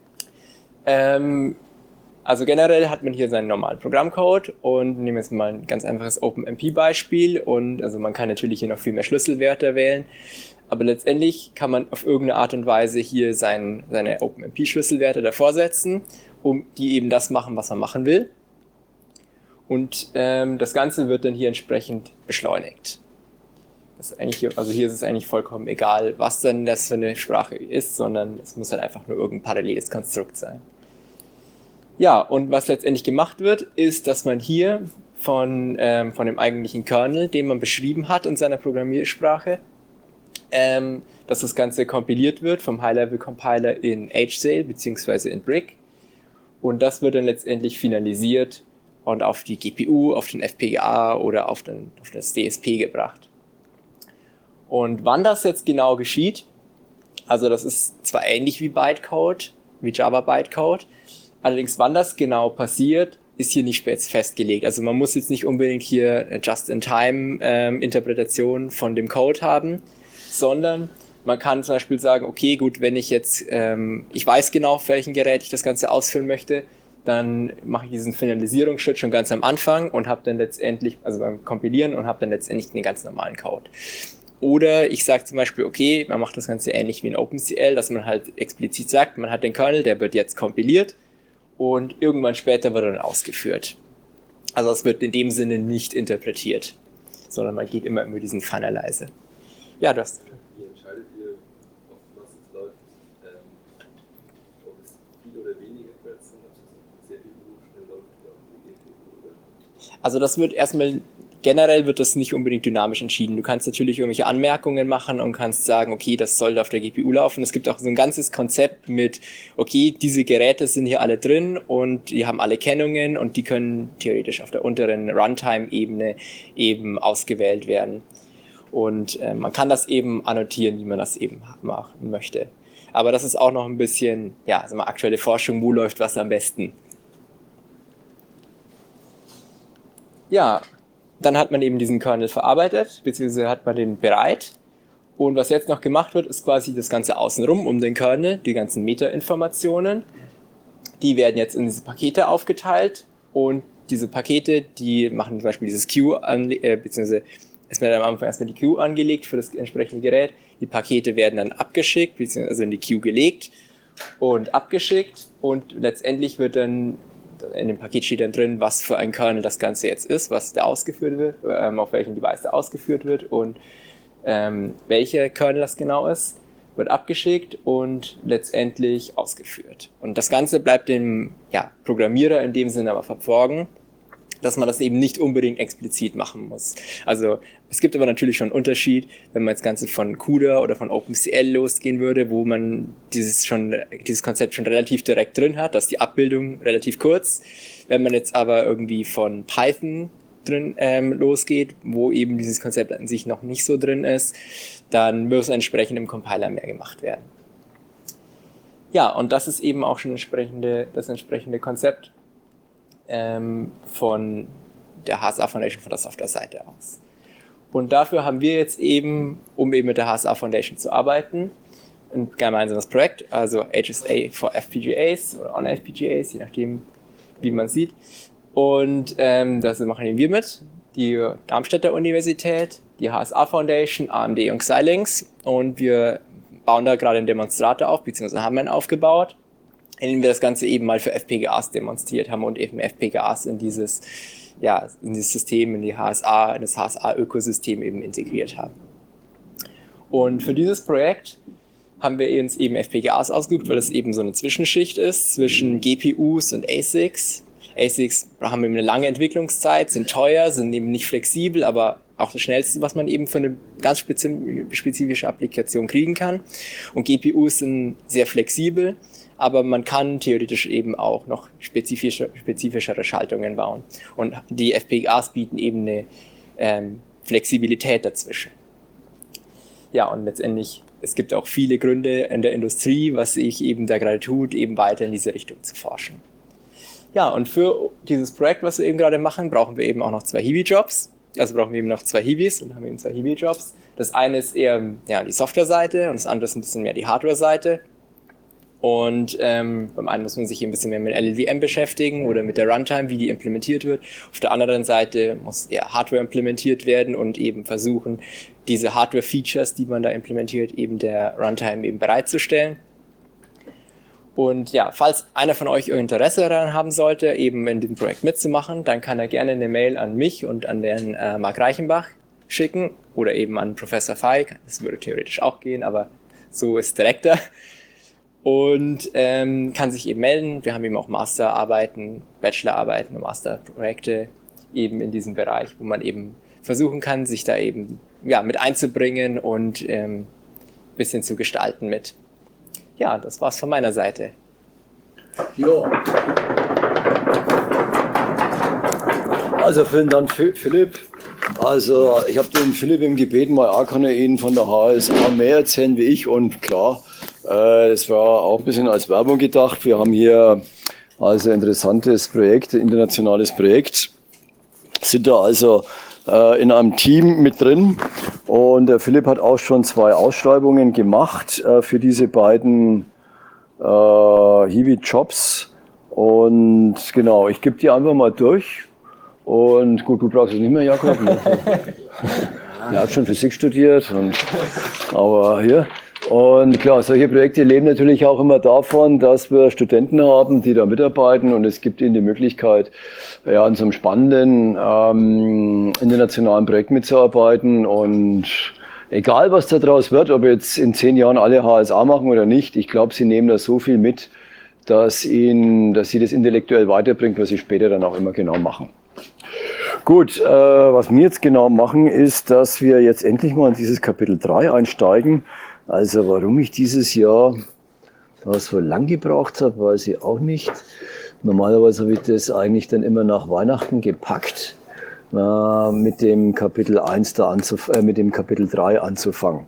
S4: Also generell hat man hier seinen normalen Programmcode und nehmen jetzt mal ein ganz einfaches OpenMP-Beispiel und also man kann natürlich hier noch viel mehr Schlüsselwörter wählen, aber letztendlich kann man auf irgendeine Art und Weise hier seine OpenMP-Schlüsselwerte davor setzen, um die eben das machen, was man machen will. Und das Ganze wird dann hier entsprechend beschleunigt. Hier ist es eigentlich vollkommen egal, was denn das für eine Sprache ist, sondern es muss halt einfach nur irgendein paralleles Konstrukt sein. Ja, und was letztendlich gemacht wird, ist, dass man hier von dem eigentlichen Kernel, den man beschrieben hat in seiner Programmiersprache, dass das Ganze kompiliert wird vom High-Level-Compiler in HSail bzw. in Brick. Und das wird dann letztendlich finalisiert und auf die GPU, auf den FPGA oder auf das DSP gebracht. Und wann das jetzt genau geschieht, also das ist zwar ähnlich wie Bytecode, wie Java Bytecode, allerdings wann das genau passiert, ist hier nicht festgelegt. Also man muss jetzt nicht unbedingt hier eine Just-in-Time-Interpretation von dem Code haben, sondern man kann zum Beispiel sagen, okay, gut, wenn ich jetzt, ich weiß genau, auf welchem Gerät ich das Ganze ausführen möchte, dann mache ich diesen Finalisierungsschritt schon ganz am Anfang und habe dann letztendlich, also beim Kompilieren und habe dann letztendlich den ganz normalen Code. Oder ich sage zum Beispiel, okay, man macht das Ganze ähnlich wie in OpenCL, dass man halt explizit sagt, man hat den Kernel, der wird jetzt kompiliert und irgendwann später wird er dann ausgeführt. Also es wird in dem Sinne nicht interpretiert, sondern man geht immer über diesen Finalizer. Ja, das.
S5: Wie entscheidet ihr, auf was es läuft? Ob es viel oder weniger Threads sind, ob es sehr viel schnell läuft oder
S4: Also das wird erstmal, generell wird das nicht unbedingt dynamisch entschieden. Du kannst natürlich irgendwelche Anmerkungen machen und kannst sagen, okay, das soll auf der GPU laufen. Es gibt auch so ein ganzes Konzept mit, okay, diese Geräte sind hier alle drin und die haben alle Kennungen und die können theoretisch auf der unteren Runtime-Ebene eben ausgewählt werden. Und man kann das eben annotieren, wie man das eben machen möchte. Aber das ist auch noch ein bisschen, ja, also mal aktuelle Forschung, wo läuft was am besten. Ja, dann hat man eben diesen Kernel verarbeitet, beziehungsweise hat man den bereit. Und was jetzt noch gemacht wird, ist quasi das Ganze außenrum um den Kernel, die ganzen Meta-Informationen. Die werden jetzt in diese Pakete aufgeteilt und diese Pakete, die machen zum Beispiel dieses Queue, beziehungsweise es wird am Anfang erstmal die Queue angelegt für das entsprechende Gerät. Die Pakete werden dann abgeschickt, beziehungsweise in die Queue gelegt und abgeschickt und letztendlich wird dann in dem Paket steht dann drin, was für ein Kernel das Ganze jetzt ist, was da ausgeführt wird, auf welchem Device da ausgeführt wird und welcher Kernel das genau ist, wird abgeschickt und letztendlich ausgeführt. Und das Ganze bleibt dem Programmierer in dem Sinne aber verborgen, dass man das eben nicht unbedingt explizit machen muss. Also es gibt aber natürlich schon einen Unterschied, wenn man das Ganze von CUDA oder von OpenCL losgehen würde, wo man dieses Konzept schon relativ direkt drin hat, dass die Abbildung relativ kurz. Wenn man jetzt aber irgendwie von Python drin losgeht, wo eben dieses Konzept an sich noch nicht so drin ist, dann muss entsprechend im Compiler mehr gemacht werden. Ja, und das ist eben auch schon das entsprechende Konzept von der HSA Foundation von der Software-Seite aus. Und dafür haben wir jetzt eben, um eben mit der HSA Foundation zu arbeiten, ein gemeinsames Projekt, also HSA for FPGAs oder on FPGAs, je nachdem, wie man sieht. Und das machen wir mit, die Darmstädter Universität, die HSA Foundation, AMD und Xilinx. Und wir bauen da gerade einen Demonstrator auf, beziehungsweise haben einen aufgebaut, in dem wir das Ganze eben mal für FPGAs demonstriert haben und eben FPGAs in dieses System, in das HSA-Ökosystem eben integriert haben. Und für dieses Projekt haben wir uns eben FPGAs ausgesucht, weil das eben so eine Zwischenschicht ist zwischen GPUs und ASICs. ASICs haben eben eine lange Entwicklungszeit, sind teuer, sind eben nicht flexibel, aber auch das Schnellste, was man eben für eine ganz spezifische Applikation kriegen kann. Und GPUs sind sehr flexibel, aber man kann theoretisch eben auch noch spezifischere Schaltungen bauen. Und die FPGAs bieten eben eine Flexibilität dazwischen. Ja, und letztendlich, es gibt auch viele Gründe in der Industrie, was sich eben da gerade tut, eben weiter in diese Richtung zu forschen. Ja, und für dieses Projekt, was wir eben gerade machen, brauchen wir eben auch noch 2 Hiwi-Jobs. Also brauchen wir eben noch 2 Hiwis und haben eben 2 Hiwi-Jobs. Das eine ist eher die Software-Seite und das andere ist ein bisschen mehr die Hardware-Seite. Und beim einen muss man sich ein bisschen mehr mit LLVM beschäftigen oder mit der Runtime, wie die implementiert wird. Auf der anderen Seite muss eher Hardware implementiert werden und eben versuchen, diese Hardware-Features, die man da implementiert, eben der Runtime eben bereitzustellen. Und ja, falls einer von euch Interesse daran haben sollte, eben in dem Projekt mitzumachen, dann kann er gerne eine Mail an mich und an den Marc Reichenbach schicken oder eben an Professor Feig. Das würde theoretisch auch gehen, aber so ist direkter. Und kann sich eben melden. Wir haben eben auch Masterarbeiten, Bachelorarbeiten und Masterprojekte eben in diesem Bereich, wo man eben versuchen kann, sich da eben mit einzubringen und ein bisschen zu gestalten mit. Ja, das war's von meiner Seite.
S1: Ja. Also vielen Dank, Philipp. Also ich habe den Philipp eben gebeten, weil A kann er Ihnen von der HSA mehr erzählen wie ich und klar, es war auch ein bisschen als Werbung gedacht. Wir haben hier also ein interessantes Projekt, ein internationales Projekt, sind da also in einem Team mit drin und der Philipp hat auch schon 2 Ausschreibungen gemacht für diese beiden Hiwi-Jobs und genau, ich gebe die einfach mal durch und gut, du brauchst es nicht mehr, Jakob. Er hat schon Physik studiert, aber hier. Und klar, solche Projekte leben natürlich auch immer davon, dass wir Studenten haben, die da mitarbeiten und es gibt ihnen die Möglichkeit, an so einem spannenden internationalen Projekt mitzuarbeiten und egal was da draus wird, ob jetzt in 10 Jahren alle HSA machen oder nicht, ich glaube, sie nehmen da so viel mit, dass sie das intellektuell weiterbringt, was sie später dann auch immer genau machen. Gut, was wir jetzt genau machen, ist, dass wir jetzt endlich mal in dieses Kapitel 3 einsteigen. Also warum ich dieses Jahr so lang gebraucht habe, weiß ich auch nicht. Normalerweise habe ich das eigentlich dann immer nach Weihnachten gepackt, mit dem Kapitel 3 anzufangen.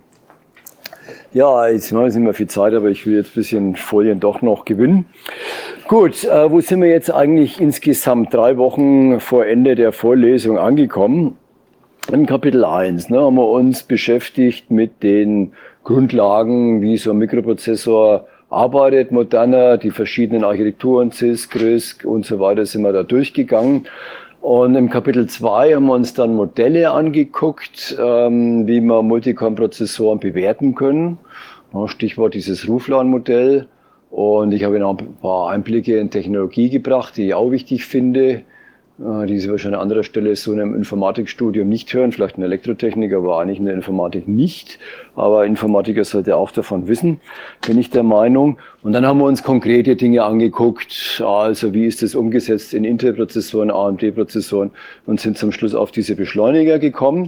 S1: Ja, jetzt haben wir nicht mehr viel Zeit, aber ich will jetzt ein bisschen Folien doch noch gewinnen. Gut, wo sind wir jetzt eigentlich insgesamt 3 Wochen vor Ende der Vorlesung angekommen? In Kapitel 1 haben wir uns beschäftigt mit den Grundlagen, wie so ein Mikroprozessor arbeitet, moderner, die verschiedenen Architekturen, CISC, RISC und so weiter sind wir da durchgegangen. Und im Kapitel 2 haben wir uns dann Modelle angeguckt, wie wir Multicore-Prozessoren bewerten können. Stichwort dieses Rooflan-Modell. Und ich habe Ihnen auch ein paar Einblicke in Technologie gebracht, die ich auch wichtig finde, die Sie wahrscheinlich an anderer Stelle so in einem Informatikstudium nicht hören, vielleicht ein Elektrotechniker, aber eigentlich in der Informatik nicht. Aber Informatiker sollte auch davon wissen, bin ich der Meinung. Und dann haben wir uns konkrete Dinge angeguckt, also wie ist das umgesetzt in Intel-Prozessoren, AMD-Prozessoren und sind zum Schluss auf diese Beschleuniger gekommen,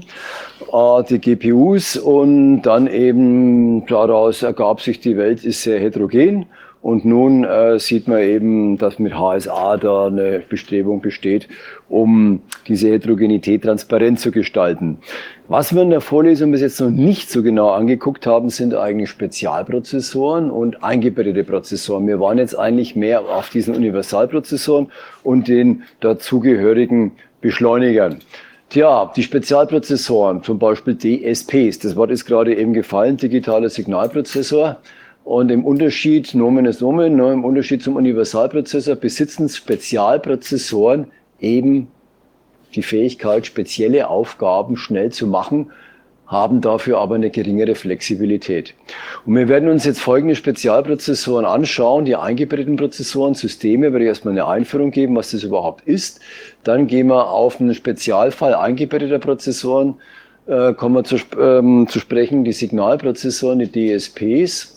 S1: die GPUs. Und dann eben daraus ergab sich, die Welt ist sehr heterogen. Und nun sieht man eben, dass mit HSA da eine Bestrebung besteht, um diese Heterogenität transparent zu gestalten. Was wir in der Vorlesung bis jetzt noch nicht so genau angeguckt haben, sind eigentlich Spezialprozessoren und eingebettete Prozessoren. Wir waren jetzt eigentlich mehr auf diesen Universalprozessoren und den dazugehörigen Beschleunigern. Tja, die Spezialprozessoren, zum Beispiel DSPs, das Wort ist gerade eben gefallen, digitaler Signalprozessor. Und im Unterschied, Nomen ist Nomen, im Unterschied zum Universalprozessor besitzen Spezialprozessoren eben die Fähigkeit, spezielle Aufgaben schnell zu machen, haben dafür aber eine geringere Flexibilität. Und wir werden uns jetzt folgende Spezialprozessoren anschauen, die eingebetteten Prozessoren, Systeme, werde ich erstmal eine Einführung geben, was das überhaupt ist. Dann gehen wir auf einen Spezialfall eingebetteter Prozessoren, kommen wir zu sprechen, die Signalprozessoren, die DSPs.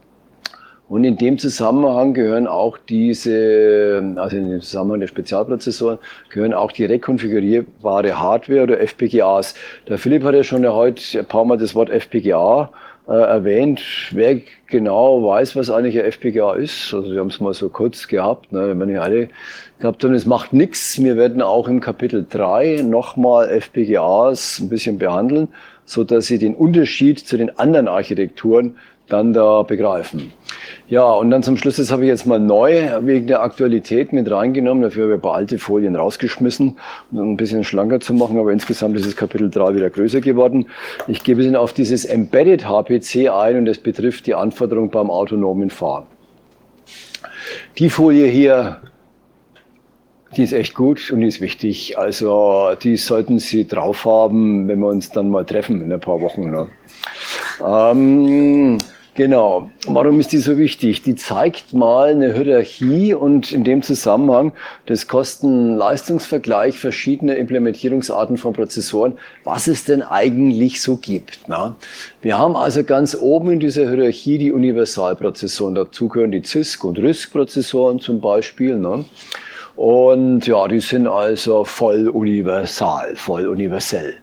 S1: Und in dem Zusammenhang gehören auch also in dem Zusammenhang der Spezialprozessoren, gehören auch die rekonfigurierbare Hardware oder FPGAs. Der Philipp hat ja schon heute ein paar Mal das Wort FPGA erwähnt. Wer genau weiß, was eigentlich ein FPGA ist, also wir haben es mal so kurz gehabt, ne, wenn wir nicht alle gehabt haben, es macht nichts. Wir werden auch im Kapitel 3 nochmal FPGAs ein bisschen behandeln, so dass Sie den Unterschied zu den anderen Architekturen dann da begreifen. Ja, und dann zum Schluss, das habe ich jetzt mal neu wegen der Aktualität mit reingenommen. Dafür habe ich ein paar alte Folien rausgeschmissen, um ein bisschen schlanker zu machen, aber insgesamt ist das Kapitel 3 wieder größer geworden. Ich gebe Ihnen auf dieses Embedded HPC ein und das betrifft die Anforderung beim autonomen Fahren. Die Folie hier, die ist echt gut und die ist wichtig. Also die sollten Sie drauf haben, wenn wir uns dann mal treffen in ein paar Wochen. Ne? Genau. Warum ist die so wichtig? Die zeigt mal eine Hierarchie und in dem Zusammenhang des Kosten-Leistungsvergleich verschiedener Implementierungsarten von Prozessoren, was es denn eigentlich so gibt. Ne? Wir haben also ganz oben in dieser Hierarchie die Universalprozessoren. Dazu gehören die CISC- und RISC-Prozessoren zum Beispiel. Ne? Und ja, die sind also voll universal, voll universell.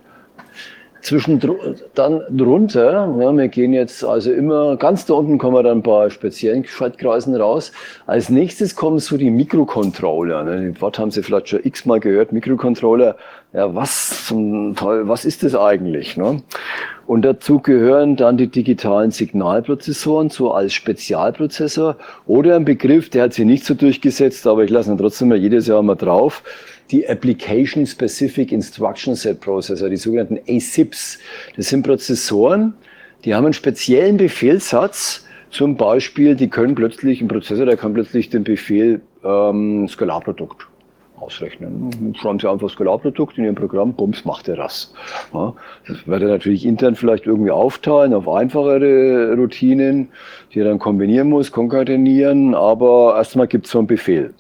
S1: Dann drunter, ja, wir gehen jetzt also immer, ganz da unten kommen wir dann bei speziellen Schaltkreisen raus. Als nächstes kommen so die Mikrocontroller. Ne? Das Wort haben Sie vielleicht schon x-mal gehört, Mikrocontroller. Ja, was ist das eigentlich? Ne? Und dazu gehören dann die digitalen Signalprozessoren, so als Spezialprozessor. Oder ein Begriff, der hat sich nicht so durchgesetzt, aber ich lasse ihn trotzdem mal jedes Jahr mal drauf. Die Application Specific Instruction Set Processor, die sogenannten ASIPs. Das sind Prozessoren, die haben einen speziellen Befehlssatz. Zum Beispiel, die können plötzlich, ein Prozessor, der kann plötzlich den Befehl Skalarprodukt ausrechnen. Schreiben Sie einfach Skalarprodukt in Ihrem Programm, bums, macht er das. Ja, das wird er natürlich intern vielleicht irgendwie aufteilen auf einfachere Routinen, die er dann kombinieren muss, konkatenieren, aber erstmal gibt es so einen Befehl.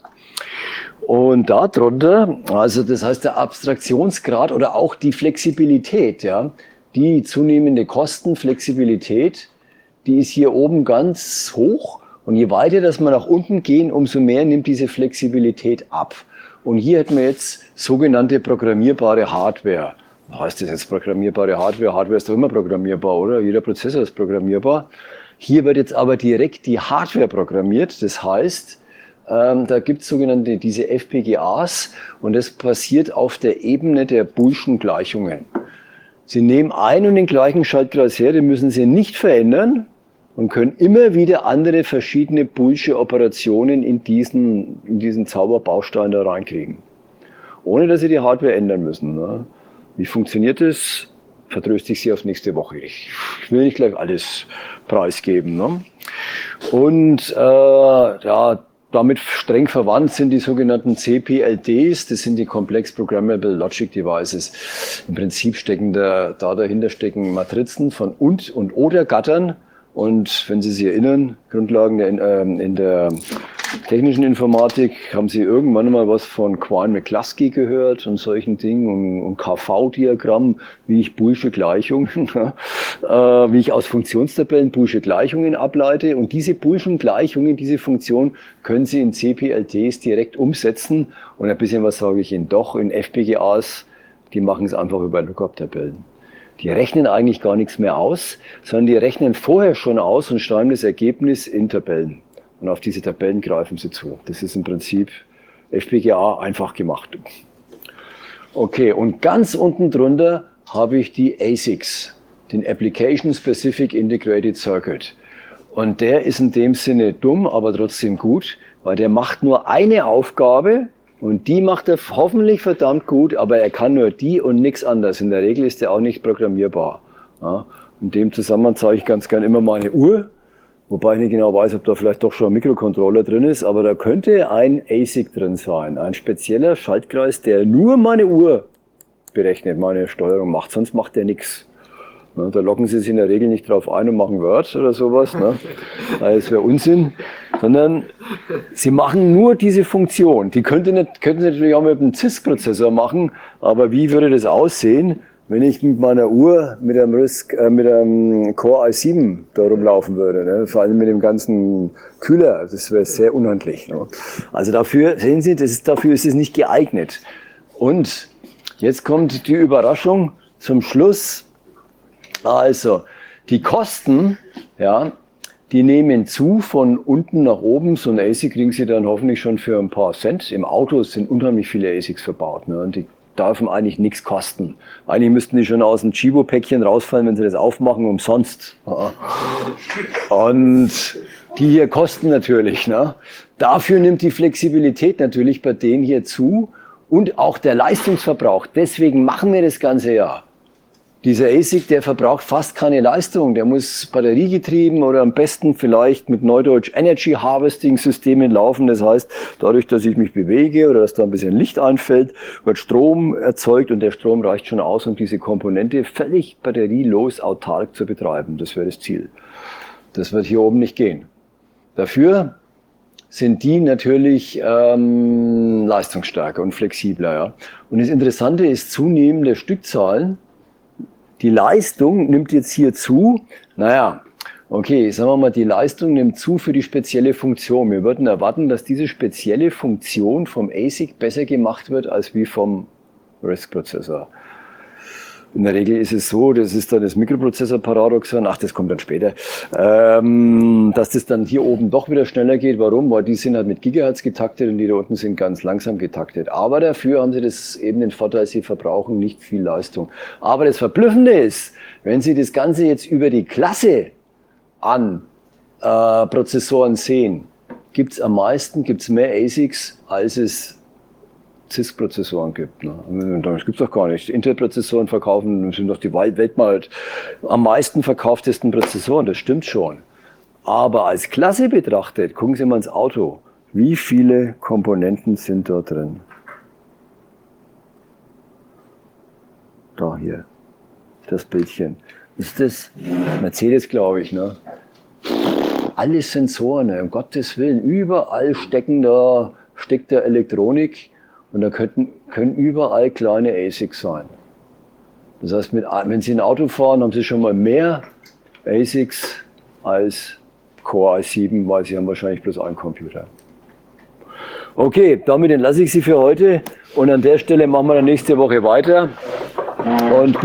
S1: Und darunter, also das heißt der Abstraktionsgrad oder auch die Flexibilität, ja, die zunehmende Kostenflexibilität, die ist hier oben ganz hoch. Und je weiter, dass wir nach unten gehen, umso mehr nimmt diese Flexibilität ab. Und hier hätten wir jetzt sogenannte programmierbare Hardware. Was heißt das jetzt programmierbare Hardware? Hardware ist doch immer programmierbar, oder? Jeder Prozessor ist programmierbar. Hier wird jetzt aber direkt die Hardware programmiert. Das heißt, da gibt es sogenannte diese FPGAs und das passiert auf der Ebene der Boolschen Gleichungen. Sie nehmen einen und den gleichen Schaltkreis her, den müssen Sie nicht verändern und können immer wieder andere verschiedene Boolsche Operationen in diesen Zauberbaustein da reinkriegen. Ohne dass Sie die Hardware ändern müssen. Ne? Wie funktioniert das? Vertröste ich Sie auf nächste Woche. Ich will nicht gleich alles preisgeben. Ne? Und ja, damit streng verwandt sind die sogenannten CPLDs, das sind die Complex Programmable Logic Devices. Im Prinzip stecken dahinter stecken Matrizen von und oder Gattern. Und wenn Sie sich erinnern, Grundlagen in der technischen Informatik, haben Sie irgendwann mal was von Quine-McCluskey gehört und solchen Dingen und KV-Diagramm, wie ich Boolsche Gleichungen, wie ich aus Funktionstabellen Boolsche Gleichungen ableite. Und diese Boolschen Gleichungen, diese Funktion können Sie in CPLDs direkt umsetzen. Und ein bisschen was sage ich Ihnen doch, in FPGAs, die machen es einfach über Lookup-Tabellen. Die rechnen eigentlich gar nichts mehr aus, sondern die rechnen vorher schon aus und schreiben das Ergebnis in Tabellen. Und auf diese Tabellen greifen sie zu. Das ist im Prinzip FPGA einfach gemacht. Okay, und ganz unten drunter habe ich die ASICs, den Application Specific Integrated Circuit. Und der ist in dem Sinne dumm, aber trotzdem gut, weil der macht nur eine Aufgabe und die macht er hoffentlich verdammt gut, aber er kann nur die und nichts anderes. In der Regel ist er auch nicht programmierbar. Ja, in dem Zusammenhang zeige ich ganz gern immer meine Uhr, wobei ich nicht genau weiß, ob da vielleicht doch schon ein Mikrocontroller drin ist, aber da könnte ein ASIC drin sein, ein spezieller Schaltkreis, der nur meine Uhr berechnet, meine Steuerung macht, sonst macht der nichts. Da loggen Sie sich in der Regel nicht drauf ein und machen Word oder sowas, ne? Das wäre Unsinn, sondern Sie machen nur diese Funktion. Die könnten Sie natürlich auch mit einem CISC-Prozessor machen, aber wie würde das aussehen, wenn ich mit meiner Uhr mit einem Core i7 da rumlaufen würde, ne? Vor allem mit dem ganzen Kühler, das wäre sehr unhandlich. Ne? Also dafür, sehen Sie, dafür ist es nicht geeignet. Und jetzt kommt die Überraschung zum Schluss. Also, Die Kosten, ja, die nehmen zu von unten nach oben. So ein ASIC kriegen Sie dann hoffentlich schon für ein paar Cent. Im Auto sind unheimlich viele ASICs verbaut, ne? Und die dürfen eigentlich nichts kosten. Eigentlich müssten die schon aus dem Chibo-Päckchen rausfallen, wenn Sie das aufmachen, umsonst. Und die hier kosten natürlich, ne? Dafür nimmt die Flexibilität natürlich bei denen hier zu und auch der Leistungsverbrauch. Deswegen machen wir das Ganze ja. Dieser ASIC, der verbraucht fast keine Leistung. Der muss batteriegetrieben oder am besten vielleicht mit Neudeutsch Energy Harvesting Systemen laufen. Das heißt, dadurch, dass ich mich bewege oder dass da ein bisschen Licht einfällt, wird Strom erzeugt und der Strom reicht schon aus, um diese Komponente völlig batterielos autark zu betreiben. Das wäre das Ziel. Das wird hier oben nicht gehen. Dafür sind die natürlich leistungsstärker und flexibler. Ja. Und das Interessante ist zunehmende Stückzahlen. Die Leistung nimmt jetzt hier zu. Naja, okay, sagen wir mal, die Leistung nimmt zu für die spezielle Funktion. Wir würden erwarten, dass diese spezielle Funktion vom ASIC besser gemacht wird als wie vom RISC-Prozessor. In der Regel ist es so, das ist dann das Mikroprozessor-Paradoxon, das kommt dann später, dass das dann hier oben doch wieder schneller geht. Warum? Weil die sind halt mit Gigahertz getaktet und die da unten sind ganz langsam getaktet. Aber dafür haben sie das eben den Vorteil, sie verbrauchen nicht viel Leistung. Aber das Verblüffende ist, wenn Sie das Ganze jetzt über die Klasse an Prozessoren sehen, gibt's mehr ASICs, als es CISC-Prozessoren gibt. Ne? Das gibt's doch gar nicht. Intel-Prozessoren verkaufen, sind doch die weltweit am meisten verkauftesten Prozessoren. Das stimmt schon. Aber als Klasse betrachtet, gucken Sie mal ins Auto. Wie viele Komponenten sind dort drin? Da hier. Das Bildchen. Ist das Mercedes, glaube ich, ne? Alles Sensoren, ne? Um Gottes Willen. Überall steckt da Elektronik. Und da können überall kleine ASICs sein. Das heißt, wenn Sie ein Auto fahren, haben Sie schon mal mehr ASICs als Core i7, weil Sie haben wahrscheinlich bloß einen Computer. Okay, damit entlasse ich Sie für heute. Und an der Stelle machen wir dann nächste Woche weiter. Und